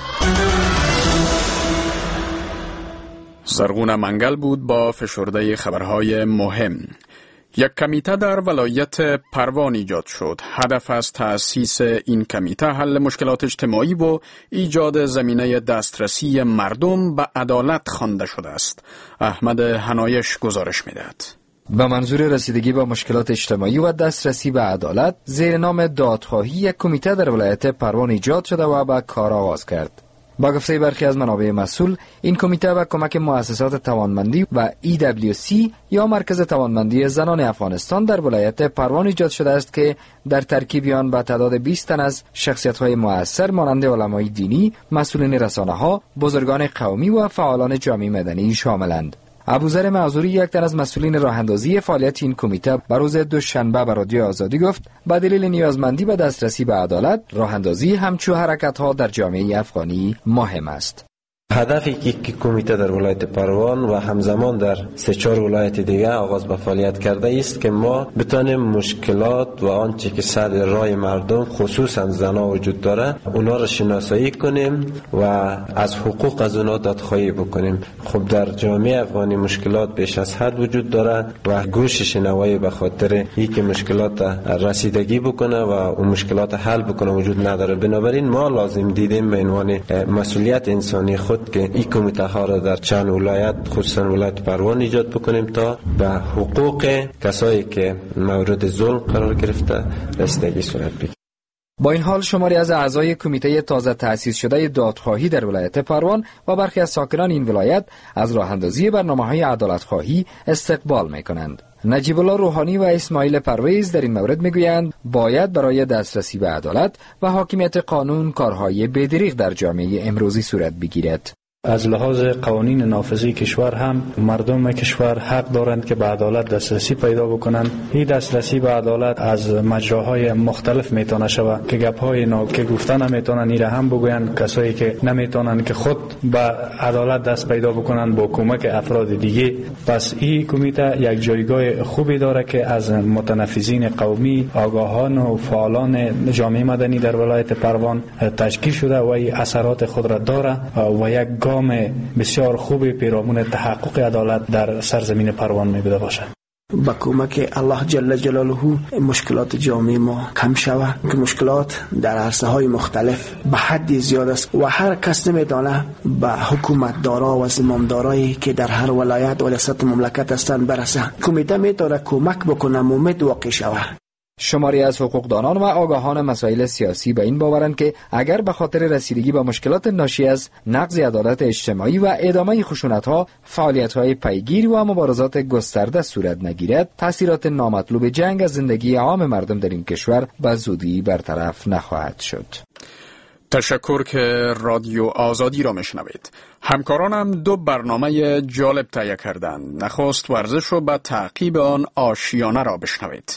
زرغونه منگل بود با فشرده خبرهای مهم. یک کمیته در ولایت پروان ایجاد شد. هدف از تأسیس این کمیته حل مشکلات اجتماعی و ایجاد زمینه دسترسی مردم به عدالت خوانده شده است. احمد حنایش گزارش می‌دهد. به منظور رسیدگی به مشکلات اجتماعی و دسترسی به عدالت زیر نام دادخواهی یک کمیته در ولایت پروان ایجاد شده و به کار آغاز کرد. با گفته برخی از منابع مسئول، این کمیته با کمک مؤسسات توانمندی و ای دبلیو سی یا مرکز توانمندی زنان افغانستان در ولایت پروان ایجاد شده است که در ترکیب آن به تعداد بیست تن از شخصیت‌های مؤثر مانند علمای دینی، مسئولین رسانه‌ها، بزرگان قومی و فعالان جامعه مدنی شاملند. ابوذر معذوری یک تن از مسئولین راهاندازی فعالیت این کمیته بر روز دوشنبه به رادیو آزادی گفت به دلیل نیازمندی به دسترسی به عدالت راهاندازی همچو حرکت‌ها در جامعه افغانی مهم است. هدفی که کمیته در ولایت پروان و همزمان در سه چهار ولایت دیگه آغاز به فعالیت کرده است که ما بتانیم مشکلات و آنچه که سر راه مردم خصوصا زنان وجود داره اونا را شناسایی کنیم و از حقوق از اونا دادخواهی بکنیم. خب در جامعه افغانی مشکلات بیش از حد وجود داره و گوش شنوایی به خاطر اینکه مشکلات رسیدگی بکنه و اون مشکلات حل بکنه وجود نداره. بنابراین ما لازم دیدیم به عنوان مسئولیت انسانی خود که این کمیته ها را در چند ولایت خصوصا ولایت پروان ایجاد بکنیم تا به حقوق کسایی که مورد ظلم قرار گرفته رسیدگی صورت بگیرد. با این حال شماری از اعضای کمیته تازه تأسیس شده دادخواهی در ولایت پروان و برخی از ساکنان این ولایت از راه اندازی برنامه‌های عدالت‌خواهی استقبال می‌کنند. نجیب الله روحانی و اسماعیل پرویز در این مورد میگویند باید برای دسترسی به عدالت و حاکمیت قانون کارهای بی‌دریغ در جامعه امروزی صورت بگیرد. از لحاظ قوانین نافذی کشور هم مردم کشور حق دارند که به عدالت دسترسی پیدا بکنند. این دسترسی به عدالت از مجراهای مختلف میتونه شود که گپ‌های نا که گفتن نمیتونن ایره هم بگویند. کسایی که نمیتونن که خود به عدالت دست پیدا بکنند با کمک افراد دیگه. پس این کمیته یک جایگاه خوبی داره که از متنفذین قومی، آگاهان و فعالان جامعه مدنی در ولایت پروان تشکیل شده و این اثرات خود را داره و یک گام بسیار خوبی پیرامون تحقق عدالت در سرزمین پروان می بوده باشد. با کمک الله جل جلاله مشکلات جامعه ما کم شود که مشکلات در عرصه های مختلف به حد زیاد است و هر کس نمیدانه به حکومت دارا و زمامدارایی که در هر ولایت و ریاست مملکت هستند برسه. کمیته میتونه کمک بکنه امید واقع شود. شماری از حقوقدانان و آگاهان مسائل سیاسی به این باورند که اگر به خاطر رسیدگی به مشکلات ناشی از نقض عدالت اجتماعی و ادامه خشونت‌ها فعالیت‌های پیگیری و مبارزات گسترده صورت نگیرد، تأثیرات نامطلوب جنگ از زندگی عام مردم در این کشور به زودی برطرف نخواهد شد. تشکر که رادیو آزادی را میشنوید. همکارانم دو برنامه جالب تهیه کردند. نخست ورزش رو به تعقیب آن آشیانه را بشنوید.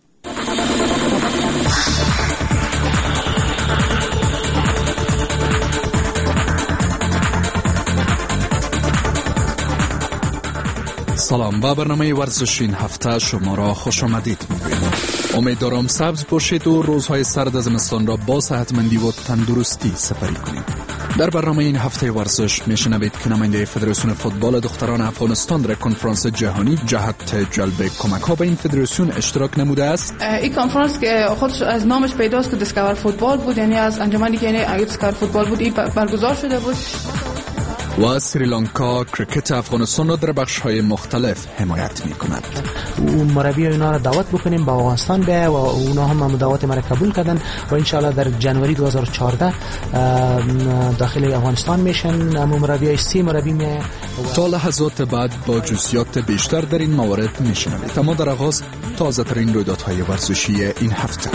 سلام، با برنامه ورزش این هفته شما را خوش آمدید میگویم. امیدوارم سبز باشید و روزهای سرد زمستان را با صحتمندی و تندرستی سپری کنید. در برنامه این هفته ورزش میشنوید که نماینده فدراسیون فوتبال دختران افغانستان در کنفرانس جهانی جهت جلب کمک ها به این فدراسیون اشتراک نموده است. این کنفرانس که خودش از نامش پیداست که دیسکاور فوتبال بود، یعنی از انجمنی که یعنی دیسکاور فوتبال بود، این برگزار شده بود. و سریلانکا کرکت افغانستان را در بخش‌های مختلف حمایت می‌کند. و مربی اینا را دعوت بکنیم با افغانستان به و اونا هم دعوت ما را قبول کردن و ان شاء الله در جنوری دو هزار و چهارده داخل افغانستان میشن. اما مربیای سی مربی می تا لحظات بعد با جزئیات بیشتر در این موارد میشنوید. اما در آغاز تازه ترین رویدادهای ورزشی این هفته.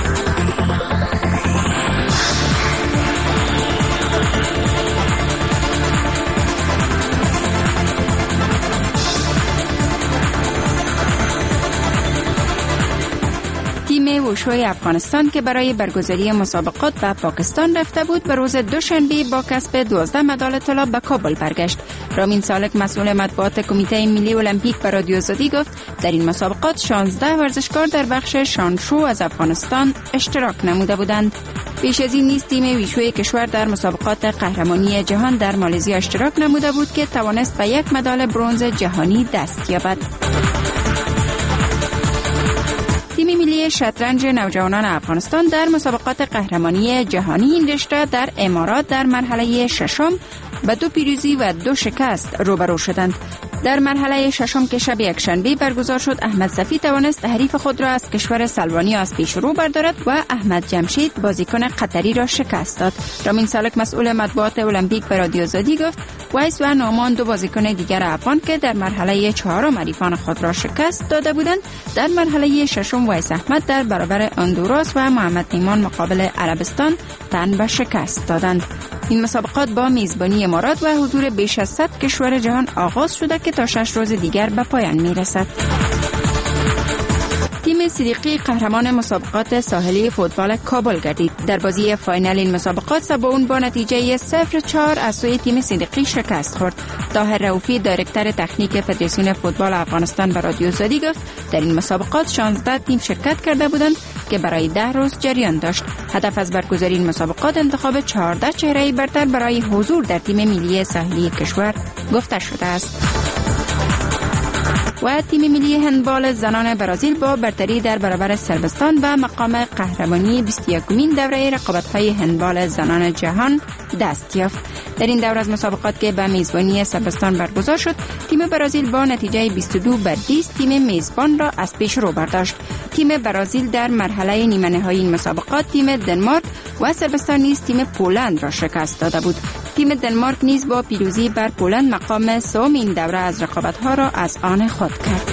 وشوی افغانستان که برای برگزاری مسابقات به پاکستان رفته بود به روز دوشنبه با کسب دوازده مدال طلا به کابل برگشت. رامین سالک مسئول مطبوعات کمیته ملی المپیک به رادیو آزادی گفت در این مسابقات شانزده ورزشکار در بخش شانشو از افغانستان اشتراک نموده بودند. پیش از این نیز تیم وشوی کشور در مسابقات قهرمانی جهان در مالزی اشتراک نموده بود که توانست به یک مدال برنز جهانی دست یابد. تیم ملی شطرنج نوجوانان افغانستان در مسابقات قهرمانی جهانی این رشته در امارات در مرحله ششم با دو پیروزی و دو شکست روبرو شدند. در مرحله ششم که شب یکشنبه برگزار شد، احمد صفی توانست حریف خود را از کشور سلوانی از پیش رو بردارد و احمد جمشید بازیکن قطری را شکست داد. رامین سالک مسئول مطبوعات المپیک به رادیو آزادی گفت وایس و نامان دو بازیکن دیگر افغان که در مرحله چهارم حریفان خود را شکست داده بودند، در مرحله ششم وایس احمد در برابر اندوراس و محمد نیمان مقابل عربستان تن به شکست دادند. این مسابقات با میزبانی امارات و حضور بیش از صد کشور جهان آغاز شده که تا شش روز دیگر به پایان میرسد. تیم صدیقی قهرمان مسابقات ساحلی فوتبال کابل گردید. در بازی فاینال این مسابقات سباون با نتیجه صفر چهار از سوی تیم صدیقی شکست خورد. طاهر رؤوفی دایرکتور تکنیک فدراسیون فوتبال افغانستان به رادیو آزادی گفت در این مسابقات شانزده تیم شرکت کرده بودند که برای ده روز جریان داشت. هدف از برگزاری این مسابقات انتخاب چهارده چهره برتر برای حضور در تیم ملی ساحلی کشور گفته شده است. و تیم ملی هندبال زنان برزیل با برتری در برابر صربستان به مقام قهرمانی بیست و یکمین دوره رقابت‌های هندبال زنان جهان دست یافت. در این دوره از مسابقات که به میزبانی صربستان برگزار شد، تیم برزیل با نتیجه بیست و دو بر بیست تیم میزبان را از پیش رو برداشت. تیم برزیل در مرحله نیمه نهایی این مسابقات تیم دنمارک و صربستان نیز تیم پولند را شکست داده بود. تیم دنمارک نیز با پیروزی بر پولند مقام سوم این دوره از رقابت‌ها را از آن خود کرد.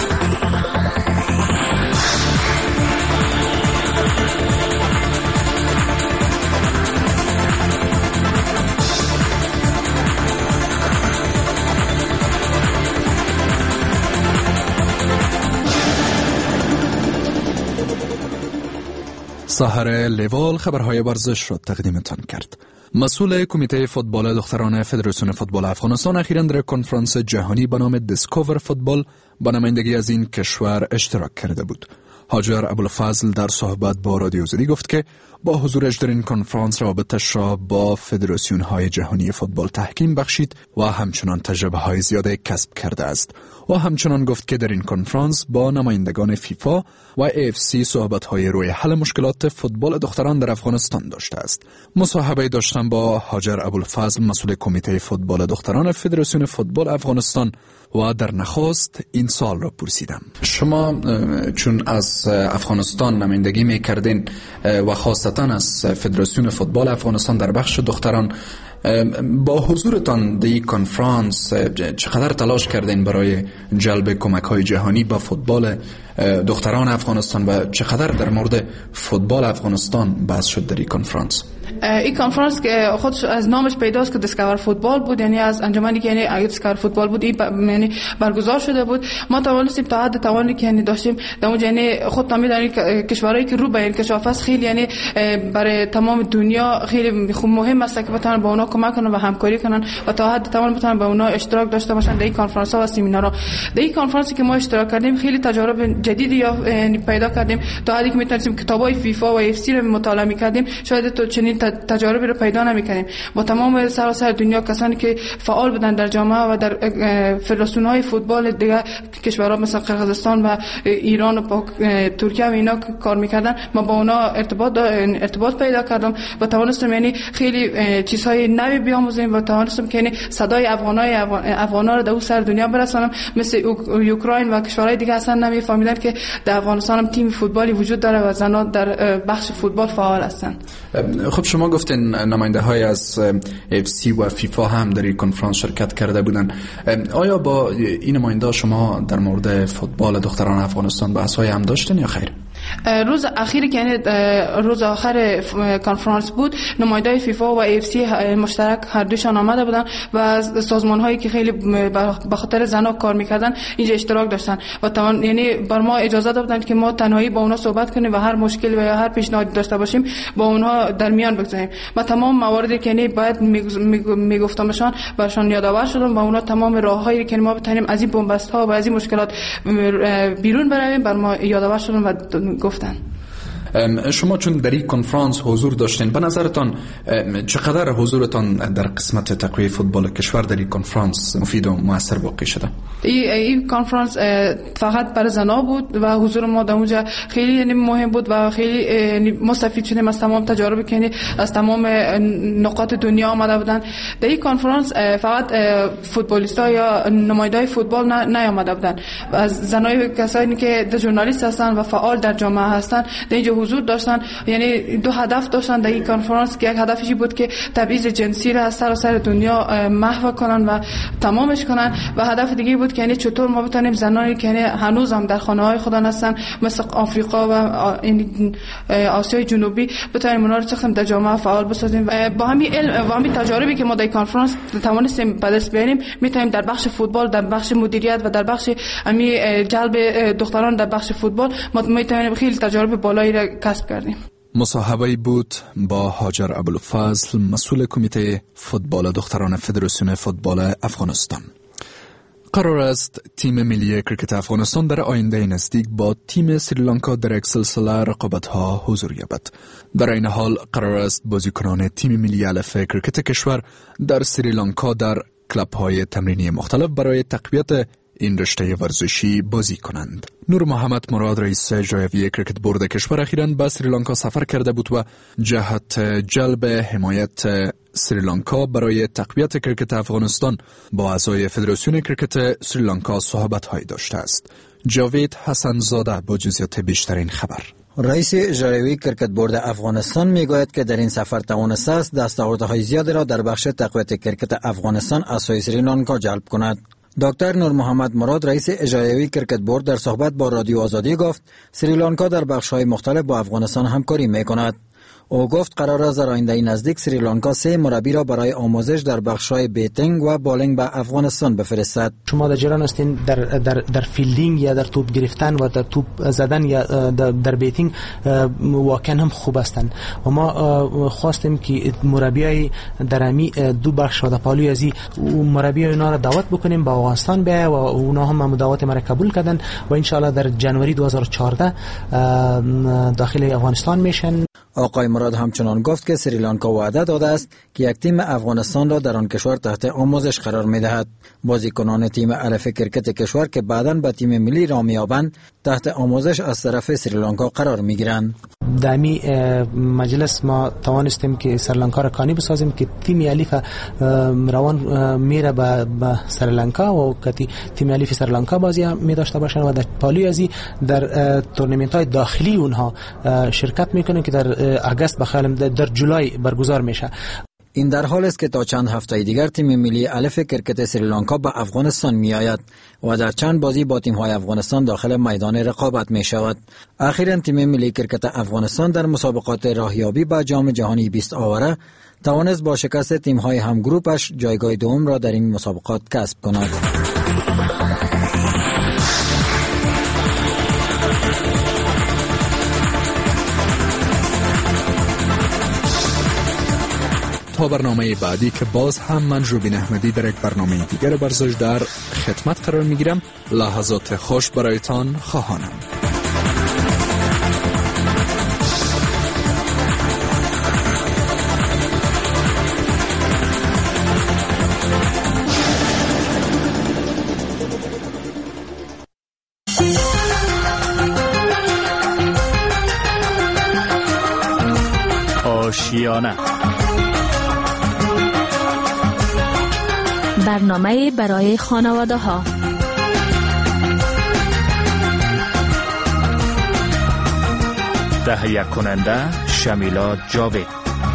سحر لیوال خبرهای ورزش را تقدیمتان کرد. مسئول کمیته فوتبال دختران فدراسیون فوتبال افغانستان اخیراً در کنفرانس جهانی به نام دیسکاور فوتبال با نمایندگی از این کشور اشتراک کرده بود. هاجر ابوالفضل در صحبت با رادیو آزادی گفت که با حضورش در این کنفرانس رابطش را با فدراسیون های جهانی فوتبال تحکیم بخشید و همچنان تجربه های زیاده کسب کرده است. و همچنان گفت که در این کنفرانس با نمایندگان فیفا و ای اف سی صحبت‌های روی حل مشکلات فوتبال دختران در افغانستان داشته است. مصاحبه داشتم با هاجر ابوالفضل، مسئول کمیته فوتبال دختران فدراسیون فوتبال افغانستان و در نخست این سال را پرسیدم. شما چون از افغانستان نمایندگی می‌کردین و خاصتاً از فدراسیون فوتبال افغانستان در بخش دختران، با حضورتان در این کنفرانس چقدر تلاش کردین برای جلب کمک‌های جهانی با فوتبال دختران افغانستان و چقدر در مورد فوتبال افغانستان بحث شد در این کنفرانس؟ این کنفرانس که خودش از نامش پیداست که دیسکاور فوتبال بود، یعنی از انجمنی که یعنی دیسکاور فوتبال بود، این یعنی برگزار شده بود. ما توانستیم تا حد توانی که یعنی داشتیم در اونجا، یعنی خود تا می‌دونید کشورهایی که رو به این کشاف است خیلی یعنی برای تمام دنیا خیلی خوب مهم است که بتونن با اونا کمک کنن و همکاری کنن و تا حد توان بتونن با اونا اشتراک داشته باشن در این کنفرانس‌ها و سمینارها. در این کنفرانسی که ما اشتراک کردیم خیلی تجارب جدیدی یا یعنی پیدا کردیم. تا حدی که می‌تونیم کتابای فیفا و اف سی رو مطالعه می‌کردیم شاید تو چنین تجاربی رو پیدا نمی‌کنیم. با تمام سراسر دنیا کسانی که فعال بودن در جامعه و در فدراسیون‌های فوتبال دیگه کشورها مثل قرقیزستان و ایران و ترکیه و اینا کار می‌کردن، ما با اونا ارتباط ارتباط پیدا کردم و توانستم یعنی خیلی چیزهای نوی بیاموزیم و توانستم که یعنی صدای افغانای افغانا رو در اون سر دنیا برسانم. مثل اوکراین و کشورهای دیگه اصلا نمی‌فهمیدن که در افغانستان هم تیم فوتبالی وجود داره و زن‌ها در بخش فوتبال فعال هستند. خب شما گفتین نماینده های از اف سی و فیفا هم در این کنفرانس شرکت کرده بودن. آیا با این نماینده شما در مورد فوتبال دختران افغانستان بحث‌های هم داشتین یا خیر؟ روز اخیری که یعنی روز آخر کنفرانس بود، نماینده‌های فیفا و اف سی مشترک هر دوشان آمده بودن و از سازمان‌هایی که خیلی به خاطر زن‌ها کار می‌کردن اینجا اشتراک داشتن و تمام یعنی بر ما اجازه دادن که ما تنهایی با اونها صحبت کنیم و هر مشکلی و یا هر پیشنهادی داشته باشیم با اونها در میان بگذاریم. ما تمام مواردی که یعنی باید میگفتمشان برشان یادآور شدم و اونها تمام راههایی که ما بتونیم از این بنبست‌ها و از این مشکلات بیرون برویم بر ما یادآور شدن و گفتن. شما چون در این کنفرانس حضور داشتین، به نظرتان چقدر حضورتان در قسمت تقویت فوتبال کشور در این کنفرانس مفید و موثر واقع شده؟ این این کنفرانس فقط برای زنها بود و حضور ما در اونجا خیلی یعنی مهم بود و خیلی یعنی مستفید شدیم از تمام تجاربی که یعنی از تمام نقاط دنیا آمده بودن. در این کنفرانس فقط فوتبالیست‌ها یا نماینده‌های فوتبال نیامده بودن، از زنای کسانی که در ژورنالیست هستن و فعال در جامعه هستن در اینجا حضور داشتن. یعنی دو هدف داشتن در این کنفرانس که یک هدفی بود که تبعیض جنسی را از سراسر دنیا محو کنن و تمامش کنن و هدف دیگه بود که یعنی چطور ما بتونیم زنانی که یعنی هنوز هم در خانه‌های خود هستن مثل آفریقا و آسیای جنوبی بتونیم اونا رو چقدر در جامعه فعال بسازیم. با همین علم و همین تجاربی که ما در کنفرانس توانستیم به دست بیاریم میتونیم در بخش فوتبال، در بخش مدیریت و در بخش همین جلب دختران در بخش فوتبال ما میتونیم خیلی تجارب بالایی را کسب کردیم. مصاحبه بود با هاجر ابوالفضل، مسئول کمیته فوتبال دختران فدراسیون فوتبال افغانستان. قرار است تیم ملی کرکت افغانستان در آینده نزدیک با تیم سریلانکا در یک سلسله رقابت‌ها حضور یابد. در این حال قرار است بازیکنان تیم ملی علف کرکت کشور در سریلانکا در کلب‌های تمرینی مختلف برای تقویت این رشته ورزشی بازی کنند. نور محمد مراد، رئیس جایوی کرکت بورد کشور، اخیراً به سریلانکا سفر کرده بود و جهت جلب حمایت سریلانکا برای تقویت کرکت افغانستان با اعضای فدراسیون کرکت سریلانکا صحبت‌هایی داشته است. جاوید حسن زاده با جزئیات بیشتر این خبر. رئیس جایوی کرکت بورد افغانستان میگوید که در این سفر توانسته است دستاوردهای زیادی را در بخش تقویت کرکت افغانستان از سوی سریلانکا جلب کند. دکتر نور محمد مراد، رئیس اجرایی کرکت بورد، در صحبت با رادیو آزادی گفت سریلانکا در بخش‌های مختلف با افغانستان همکاری می‌کند. او گفت قرار است در آینده نزدیک سریلانکا سه مربی را برای آموزش در بخش‌های بیتینگ و بالینگ به افغانستان بفرستد. شما در جریان هستین در در در فیلدینگ یا در توپ گرفتن و در توپ زدن یا در, در بیتینگ واقعا هم خوب هستند و ما خواستیم که مربیای در امی دو بخش و پالوی ازی مربیای اونا را دعوت بکنیم به افغانستان بیا و اونا هم دعوت ما را قبول کردن و ان شاء الله در جنوری دو هزار و چهارده داخل افغانستان میشن. آقای مراد همچنان گفت که سریلانکا وعده داده است که یک تیم افغانستان را در آن کشور تحت آموزش قرار می‌دهد. بازیکنان تیم الف کرکت کشور که بعداً به تیم ملی را می‌یابند تحت آموزش از طرف سریلانکا قرار می‌گیرند. در می مجلس ما توانستیم که سریلانکا را کانی بسازیم که تیم الف روان میره به سریلانکا و که تیم الف سریلانکا بازی می داشته باشند و در پالی ازی در تورنمنت‌های داخلی اونها شرکت میکنه که در اگست بخیالم در جولای برگزار میشه. این در حال است که تا چند هفته دیگر تیم ملی الف کرکت سریلانکا به افغانستان می آید و در چند بازی با تیم های افغانستان داخل میدان رقابت می شود. اخیراً تیم ملی کرکت افغانستان در مسابقات راهیابی به جام جهانی بیست آوره توانست با شکست تیم های هم گروپش جایگاه دوم را در این مسابقات کسب کند. تا برنامه بعدی که باز هم من روبین احمدی در یک برنامه دیگر ورزش در خدمت قرار میگیرم، لحظات خوش برایتان خواهانم. آشیانه برنامه برای خانواده ها. تهیه کننده شمیلا جاوید.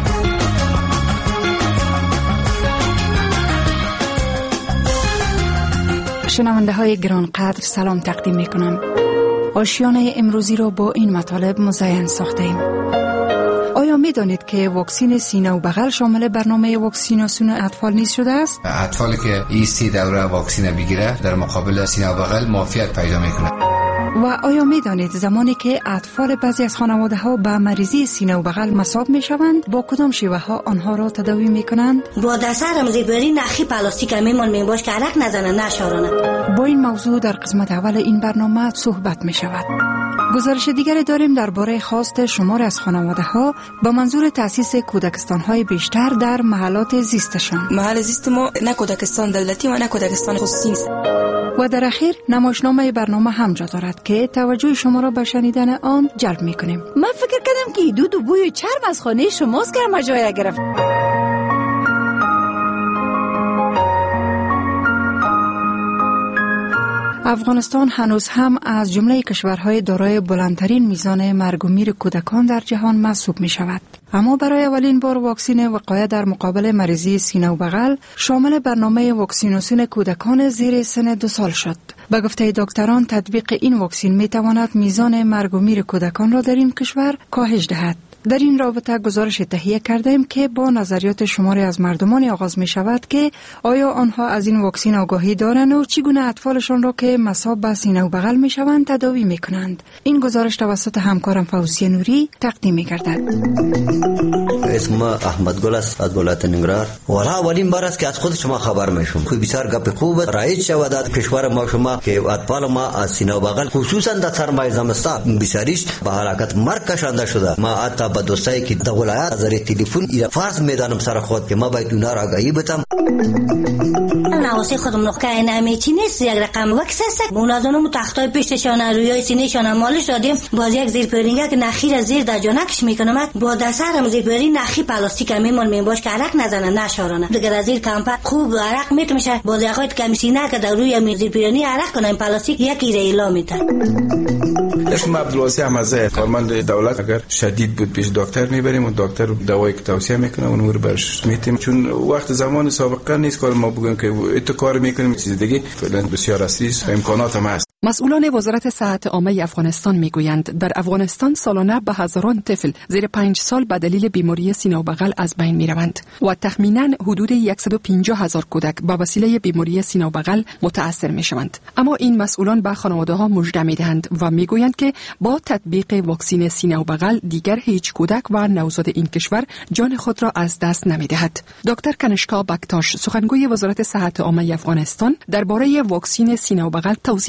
شنونده های گرانقدر سلام تقدیم می کنم. آشیانه امروزی را با این مطالب مزین ساخته ایم. آیا می دانید که واکسین سینه و بغل شامل برنامه واکسیناسیون اطفال نیز شده است؟ اطفالی که این سی دوره واکسین بگیره در مقابل سینه و بغل معافیت پیدا میکنه. و آیا می دانید زمانی که اطفال بعضی از خانواده ها به مریضی سینه و بغل مصاب می شوند با کدام شیوه ها آنها را تداوی می کنند؟ با دسترم زیبری نخی پلاستیک میمون می باش که عرق نزنه نشارانه. با این موضوع در قسمت اول این برنامه صحبت می شود. گزارش دیگری داریم درباره خواست شمار از خانواده ها با منظور تأسیس کودکستان های بیشتر در محلات زیستشان. محل زیست ما نه کودکستان دولتی و نه کودکستان خصوصی است. و در اخیر نمایشنامه برنامه هم جا دارد که توجه شما را به شنیدن آن جلب می کنیم. من فکر کردم که دود و بوی چرم از خانه شماست که همه جای گرفت. افغانستان هنوز هم از جمله کشورهای دارای بلندترین میزان مرگ و میر کودکان در جهان محسوب می شود. اما برای اولین بار واکسن وقایه در مقابل مریضی سینه و بغل شامل برنامه واکسیناسیون کودکان زیر سن دو سال شد. به گفته دکتران تطبیق این واکسن می تواند میزان مرگ و میر کودکان را در این کشور کاهش دهد. در این رابطه گزارش تهیه کردیم که با نظریات شماری از مردمان آغاز می شود که آیا آنها از این واکسن آگاهی دارند و چگونه اطفالشان را که مصاب به سینه و بغل می شوند تداوی می کنند. این گزارش توسط همکارم فوزیه نوری تقدیم می گردد. اسم احمد گل است از ولایت ننگرهار. والا اولین بار است که از خود شما خبر میشم. خوب بسیار گپ خوب رایج شود در کشور ما شما که اطفال ما از سینه و بغل خصوصا در سرمای زمستان بسیاریش به حرکت مرگ کشانده شده. ما حتی با دوستایی که در ولایت از تلفن یا فرض میدانم سر خود که ما باید اونا را آگاهی بدم. نواسه خودم نقطه نمی چی نیست، یک رقم وکس است. اونا از اونم تختای پشتشان رویای سینه‌شان مالش دادیم. باز یک زیر پرینگه که نخیر از زیر در جانکش میکنم. با دسترم زیر پرین نخی پلاستیک میمون میباش که عرق نزنه نشارانه. دیگه از زیر کمپ خوب عرق میتمشه. باز یقایت کمی سینه که در روی زیر پرینی عرق کنه پلاستیک یکی ریلا میتن. اسم عبدالواسع احمدزاده کارمند دولت. اگر شدید بود پیش دکتر میبریم و دکتر دوایی که توصیه میکنه اون رو برش میتیم، چون وقت زمان سابقه نیست کار ما بگیم که ات کار میکنیم چیز دیگه فعلا بسیار است امکانات هم هست. مسئولان وزارت صحت عامه افغانستان میگویند در افغانستان سالانه به هزاران طفل زیر پنج سال به دلیل بیماری سینه و بغل از بین میروند و تخمینا حدود صد و پنجاه هزار کودک به وسیله بیماری سینه و بغل متاثر میشوند. اما این مسئولان به خانواده ها مژده میدهند و میگویند که با تطبیق واکسن سینه و بغل دیگر هیچ کودک و نوزاد این کشور جان خود را از دست نمیدهد. دکتر کنشکا بکتاش سخنگوی وزارت صحت عامه افغانستان درباره واکسن سینه و بغل توضیح میدهد.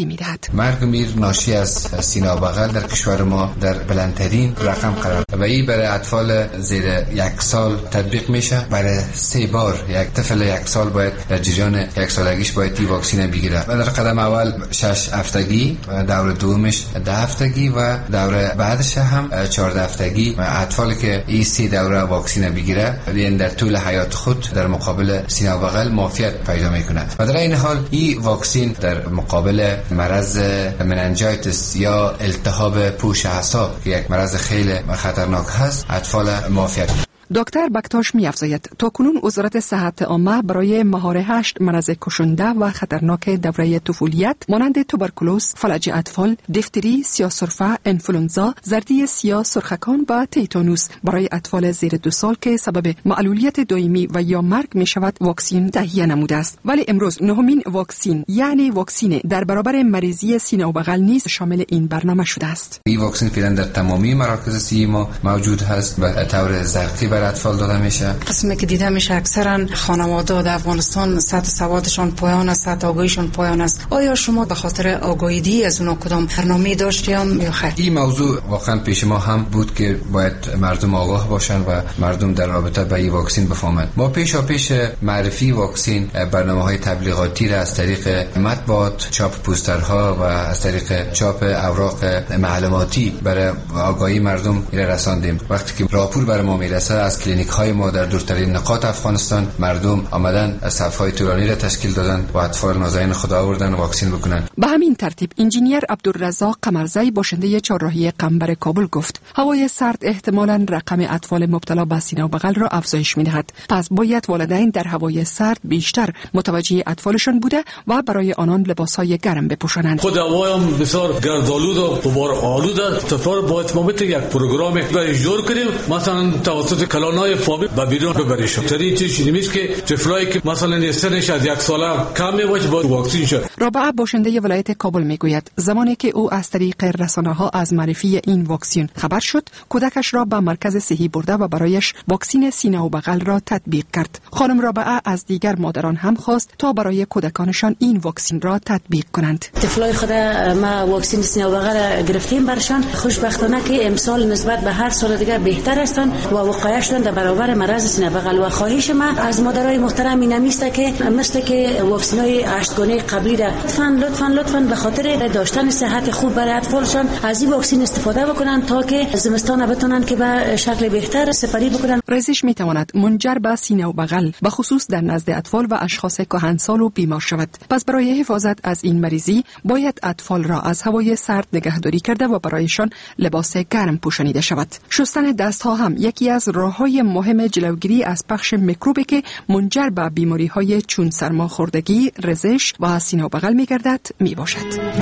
میگوید مرگ و میر ناشی از سینه و بغل در کشور ما در بلندترین رقم قرار و این برای اطفال زیر یک سال تطبیق میشه. برای سه بار یک طفل یک سال باید در جریان یک سالگیش باید این واکسین بگیره و در قدم اول شش هفتگی و دور دومش ده هفتگی و دور بعدش هم چهارده هفتگی. اطفالی که این سه دوره واکسین بگیره یعنی در طول حیات خود در مقابل سینه و بغل معافیت پیدا میکنه و در این حال این واکسین در مقابل مرض مننجایتس یا التهاب پوش اعصاب که یک مرض خیلی خطرناک هست اطفال معافیت. دکتر بکتاش می‌افزاید تاکنون وزارت صحت عامه برای مهار هشت مرض کشنده و خطرناک دوره طفولیت مانند توبرکولوز، فلج اطفال، دیفتری، سیاه‌سرفه، انفلونزا، زردی سیاه سرخکان و تیتانوس برای اطفال زیر دو سال که سبب معلولیت دائمی و یا مرگ می شود واکسین تهیه نموده است. ولی امروز نهمین واکسین یعنی واکسین در برابر مریضی سینه و بغل نیز شامل این برنامه شده است. این واکسین فعلا در تمامی مراکز صحی ما موجود هست و طور زرقی برای اطفال داده میشه. قسمی که دیده میشه اکثرا خانواده در افغانستان سطح سوادشان پایان است، سطح آگاهیشان پایان است. آیا شما به خاطر آگاهی از اونها کدام برنامه داشتین یا خیر؟ این موضوع واقعا پیش ما هم بود که باید مردم آگاه باشن و مردم در رابطه با این واکسین بفهمند. ما پیشا پیش معرفی واکسین برنامه‌های تبلیغاتی را از طریق مطبوعات، چاپ پوسترها و از طریق چاپ اوراق معلوماتی برای آگاهی مردم رساندیم. وقتی که راپور بر ما میرسه از کلینیک های ما در دورترین نقاط افغانستان مردم آمدن صف‌های طولانی را تشکیل دادن و اطفال نازنین خود آوردن واکسین بکنن. به همین ترتیب انجینیر عبدالرزاق قمرزی باشنده چهارراهی قنبر کابل گفت هوای سرد احتمالاً رقم اطفال مبتلا به سینه و بغل را افزایش می‌دهد. پس باید والدین در هوای سرد بیشتر متوجه اطفالشان بوده و برای آنان لباس‌های گرم بپوشانند. خود هوای هم بسیار گردآلود و غبار آلود است. تفر باید ما بت یک پروگرام اجرا کنیم مثلا توسط کلانای فامیل به بیرون ببریشون. طریق چیزی نیست که طفلایی که مثلا سنش از یک ساله کم میباشه باید واکسین شه. رابعه باشنده ولایت کابل میگوید زمانی که او از طریق رسانه‌ها از معرفی این واکسین خبر شد کودکش را به مرکز صحی برده و برایش واکسین سینه و بغل را تطبیق کرد. خانم رابعه از دیگر مادران هم خواست تا برای کودکانشان این واکسین را تطبیق کنند. طفلای خود ما واکسین سینه و بغل گرفتیم برشان خوشبختانه که امسال نسبت به هر سال دیگر بهتر هستند و وقایعشون در برابر مرض سینه بغل و خواهش ما از مادرای محترم این است که مثل که واکسینای هشتگانه قبلی را لطفاً لطفاً لطفاً به خاطر داشتن صحت خوب برای اطفالشان از این واکسین استفاده بکنن تا که زمستان بتونن که به شکل بهتر سپری بکنن. ریزش میتواند منجر به سینه و بغل به خصوص در نزد اطفال و اشخاص کهنسال و بیمار شود. پس برای حفاظت از این مریضی باید اطفال را از هوای سرد نگهداری کرده و برایشان لباس گرم پوشانیده شود. شستن دستها هم یکی از راه‌های مهم جلوگیری از پخش میکروبی که منجر به بیماری‌های چون سرماخوردگی، رزش و سینه و بغل می‌گردد میباشد.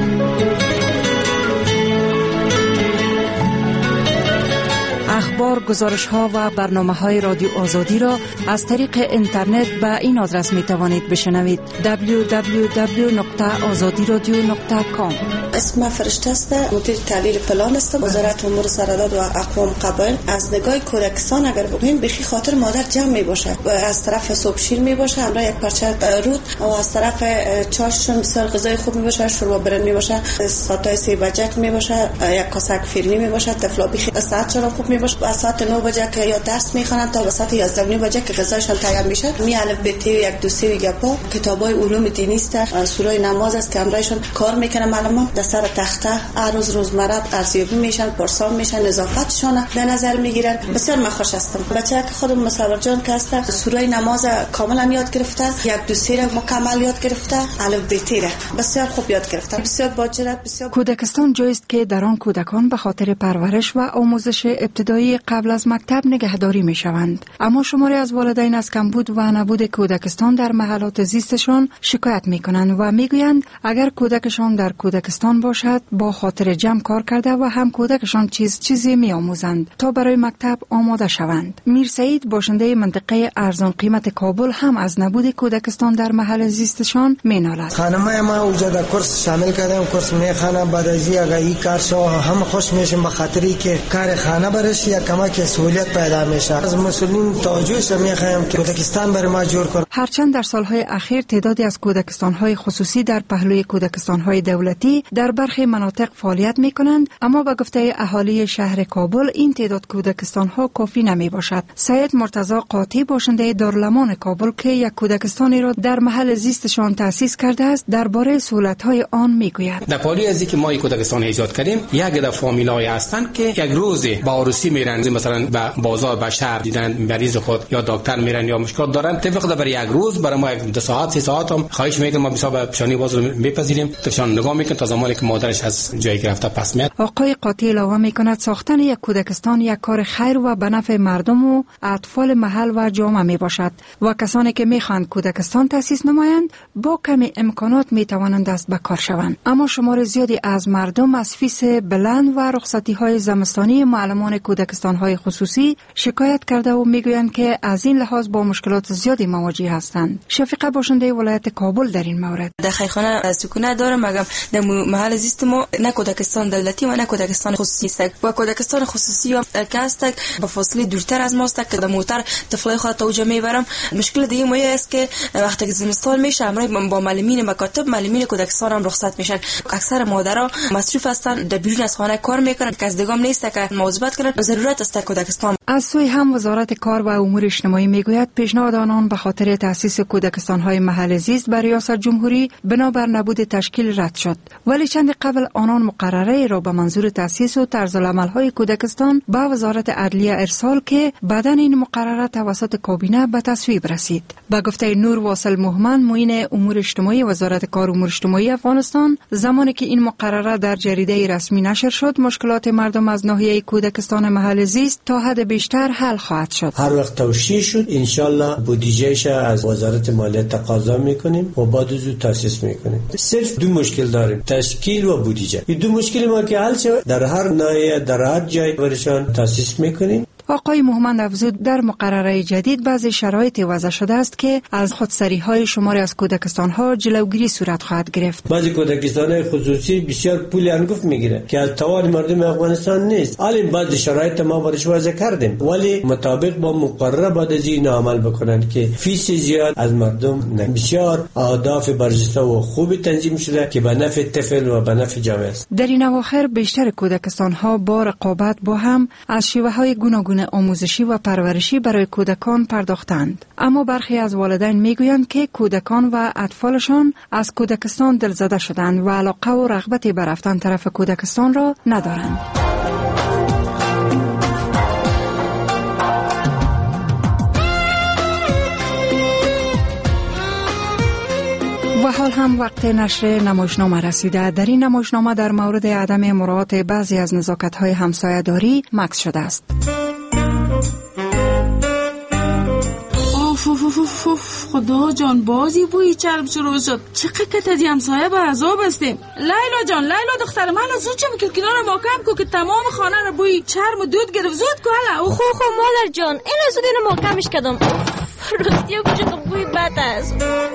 اخبار، گزارش‌ها و برنامه‌های رادیو آزادی را از طریق اینترنت به این آدرس می‌توانید بشنوید: دبلیو دبلیو دبلیو نقطه آزادی رادیو نقطه کام. اسم فرشته است، مدیر تحلیل پلان است. وزارت امور سرحدات و اقوام قبایل از نگاه کودکستان اگر بگوییم بخی خاطر مادر جمع میباشه، از طرف صبح شیر میباشه همراه یک پارچه رود و از طرف چاششون بسیار غذای خوب میباشه، شوربا برنج میباشه، ساعت سه بجه میباشه، یک کاسک فیرنی میباشه، طفلا بخی ساعت چرا خوب میباشه. از ساعت نه بجه که یا درس میخوانند تا به ساعت یازده بجه که غذایشان تیار میشه. می الف ب ت یک دو سه گپا کتابای علوم دینی است، سوره نماز است که همراهشون کار میکنه. معلومات در سر تخته هر روز روزمره ارزیابی میشن، پرسان میشن، نظافتشون در نظر میگیرن. بسیار من خوش هستم. بچه که خودم مصور جان که است سوره نماز کاملا یاد گرفته، یک دو سه مکمل یاد گرفته، الف ب ت بسیار خوب یاد گرفته. بسیار باجره. بسیار کودکستان جایی است که در آن کودکان به خاطر پرورش و آموزش ابتدایی قبل از مکتب نگهداری می شوند. اما شماری از والدین از کمبود و نبود کودکستان در محلات زیستشان شکایت می کنند و می گویند اگر کودکشان در کودکستان باشد با خاطر جمع کار کرده و هم کودکشان چیز چیزی می آموزند تا برای مکتب آماده شوند. میر سعید باشنده منطقه ارزان قیمت کابل هم از نبود کودکستان در محل زیستشان می نالد. خانم ما اوجا در کورس شامل کردم، کورس می خانم بعد از این اگه این کار شو هم خوش میشیم به خاطری که کار خانه برش برایش یک کمک سهولت پیدا میشه. از مسئولین توجه میخوایم که کودکستان برای ما جور کنه. هرچند در سالهای اخیر تعدادی از کودکستان‌های خصوصی در پهلوی کودکستان‌های دولتی در برخی مناطق فعالیت می‌کنند، اما با گفته اهالی شهر کابل این تعداد کودکستان‌ها کافی نمی‌باشد. سید مرتضی قاطی باشنده دارالمان کابل که یک کودکستانی را در محل زیستشان تأسیس کرده است، درباره سهولت‌های آن می‌گوید. در پالی از اینکه ما کودکستان ایجاد کردیم، یک عده فامیل‌های هستند که یک روز با عروسی میرن، مثلا به بازار به شهر دیدن مریض خود یا دکتر میرن یا مشکلات دارن، طبق برای یک روز برای ما یک دو ساعت سه ساعت هم خواهش میکنم ما بسا پیشانی باز رو میپذیریم تاشان نگاه میکنن تا زمانی که مادرش از جایی گرفته پس میاد. آقای قاطی علاوه میکند ساختن یک کودکستان یک کار خیر و به نفع مردم و اطفال محل و جامعه میباشد و کسانی که میخواهند کودکستان تأسیس نمایند با کمی امکانات میتوانند دست به کار شوند. اما شمار زیادی از مردم از فیس بلند و رخصتی های زمستانی معلمان کودکستان های خصوصی شکایت کرده و میگویند که از این لحاظ با مشکلات زیادی مواجه هستند. شفیقه باشنده ولایت کابل در این مورد: در خیرخانه سکونت دارم، مگم در محل زیست ما نه کودکستان دولتی و نه کودکستان خصوصی است. و کودکستان خصوصی هم که است با فاصله دورتر از ماست که در موتر طفلای خود توجه میبرم. مشکل دیگه ما است که وقتی که زمستان میشه همراه با معلمین مکاتب معلمین کودکستان هم رخصت میشن. اکثر مادرها مصروف هستند در بیرون از خانه کار میکنن که از دیگام نیست که مواظبت کنن. ضرورت است کودکستان. از سوی هم وزارت کار و امور اجتماعی میگوید پیشنهاد آنان به خاطر تأسیس کودکستان‌های محل زیست بر ریاست جمهوری بنابر نبود تشکیل رد شد، ولی چند قبل آنان مقرره را به منظور تأسیس و طرزالعمل‌های کودکستان به وزارت عدلیه ارسال که بعداً این مقرره توسط کابینه به تصویب رسید. به گفته نور واصل محمد معین امور اجتماعی وزارت کار و امور اجتماعی افغانستان، زمانی که این مقرره در جریده رسمی نشر شد مشکلات مردم از ناحیه کودکستان محل زیست تا حد بیشتر حل خواهد شد. هر وقت توشیح شد انشالله بودجهش از وزارت مالیه تقاضا میکنیم و بعد از او تاسیس میکنیم. صرف دو مشکل داریم، تشکیل و بودجه. این دو مشکل ما که حل شد در هر ناحیه در هر جای برشان تاسیس میکنیم. آقای محمد افزود در مقرره جدید بعضی شرایط وضع شده است که از خودسری های شماری از کودکستان ها جلوگیری صورت خواهد گرفت. بعضی کودکستان های خصوصی بسیار پول انگفت میگیره که از توان مردم افغانستان نیست. حالا بعضی شرایط ما برش وضع کردیم ولی مطابق با مقرره بعد از این عمل بکنند که فیس زیاد از مردم نه. بسیار اهداف برجسته و خوب تنظیم شده که به نفع طفل و به نفع جامعه است. در این اواخر بیشتر کودکستان ها با رقابت با هم از شیوه های گوناگون آموزشی و پرورشی برای کودکان پرداختند، اما برخی از والدین میگویند که کودکان و اطفالشان از کودکستان دلزده شدند و علاقه و رغبتی به رفتن طرف کودکستان را ندارند. و حال هم وقت نشر نمایشنامه رسیده. در این نمایشنامه در مورد عدم مراعات بعضی از نزاکت‌های همسایه‌داری مکث شده است. اوف اوف اوف اوف خدا جان بازی بوی چرب شروع شد. چقدر از همسایه به عذاب هستیم. لیلا جان لیلا دخترم حالا زود چه میکنی کنار ما کم کو که تمام خانه رو بوی چرم و دود گرفت. زود کو حالا. خو خو مادر جان اینو زود اینو ما کمش کردم. رستیو کجا بوی بد است.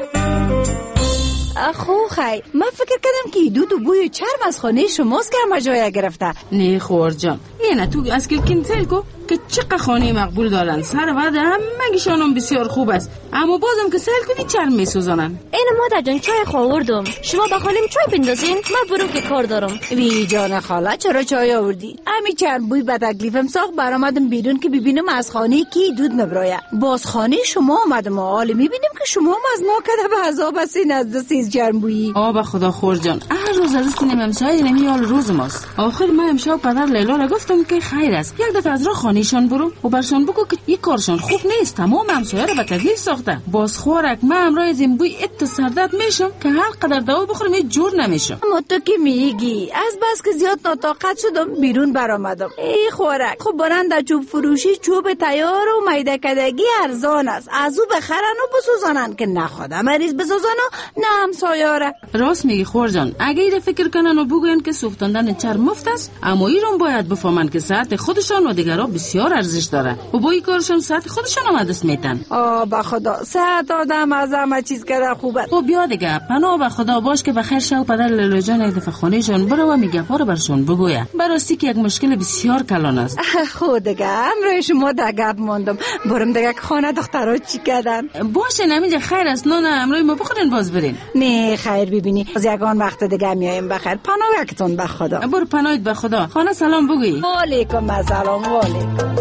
خو خی من فکر کردم که دود و بوی چرم از خانه شماست که همه جای گرفته. نه خور جان اینه تو از که کنسل کو که چقدر خانه مقبول دارن سر بعد همگیشان هم بسیار خوب است اما بازم که سل کنی چرم میسوزانن. اینو مادر جان چای خواردم شما به خالیم چای بندازین من برو که کار دارم. وی جان خاله چرا چای آوردی؟ امی چرم بوی بد تکلیفم ساخت برآمدم بیرون که ببینم از خانه کی دود مبراید. باز خانه شما آمدم حال میبینیم که شما هم از ما کده به عذاب هستین از دستیز چرم بویی. آ خدا خور جان هر روز از دست نمیمسای نمی حال روز ماست. آخر من امشب پدر لیلا را گفتم که خیر است یک دفعه از راه خانهشان برو و برشان بگو که یک کارشان خوب نیست تمام همسایه را به تکلیف ساخته. باز خورک من امروز از این بوی ات سردت میشم که هر قدر دوا بخورم یه جور نمیشم. اما تو که میگی از بس که زیاد ناطاقت شدم بیرون برآمدم. ای خورک خب برن در چوب فروشی چوب تیار و میده کدگی ارزان است از او بخرن و بسوزانن که نه خدا مریض بسوزن و نه همسایه را. راست میگی خور جان اگه ایره فکر کنن و بگوین که سوختاندن چرم مفت است اما ایرون باید بفهمن که صحت خودشان و دیگران بسیار ارزش داره و با این کارشون صحت خودشون هم دست میتن. آه به خدا صحت آدم از همه چیز کرده خوبه. خب بیا دیگه پناه به خدا باش که بخیر شو. پدر لیلا جان یک دفعه خونهشون برو و میگه پاره برشون بگویه. براستی که یک مشکل بسیار کلان است. خود دیگه امروز شما در گپ موندم. برم دیگه خانه دخترها چی کردن؟ باشه نمیگه خیر است. نه نه امروز ما بخورین باز برین. نه خیر ببینی از یگان وقت دیگه میایم بخیر. پناه یکتون به خدا. برو پناهت به خدا. خانه سلام بگوی. و علیکم السلام. و علیکم.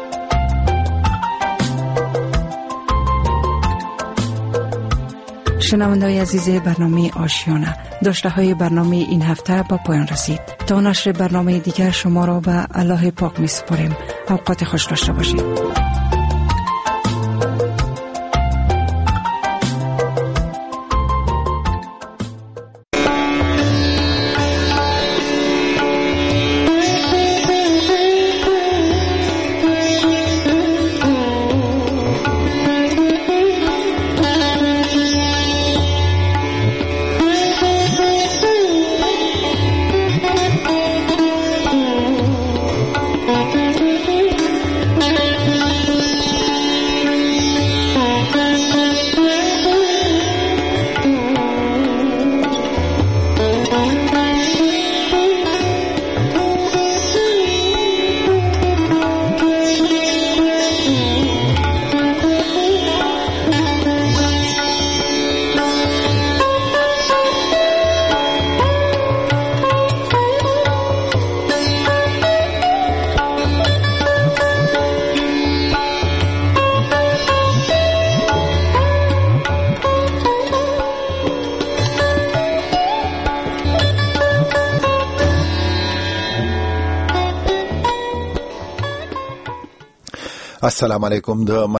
شنونده‌های عزیز برنامه آشیانه، داشته های برنامه این هفته با پایان رسید. تا نشر برنامه دیگر شما را به الله پاک می سپاریم. اوقات خوش داشته باشید. السلام علیکم. د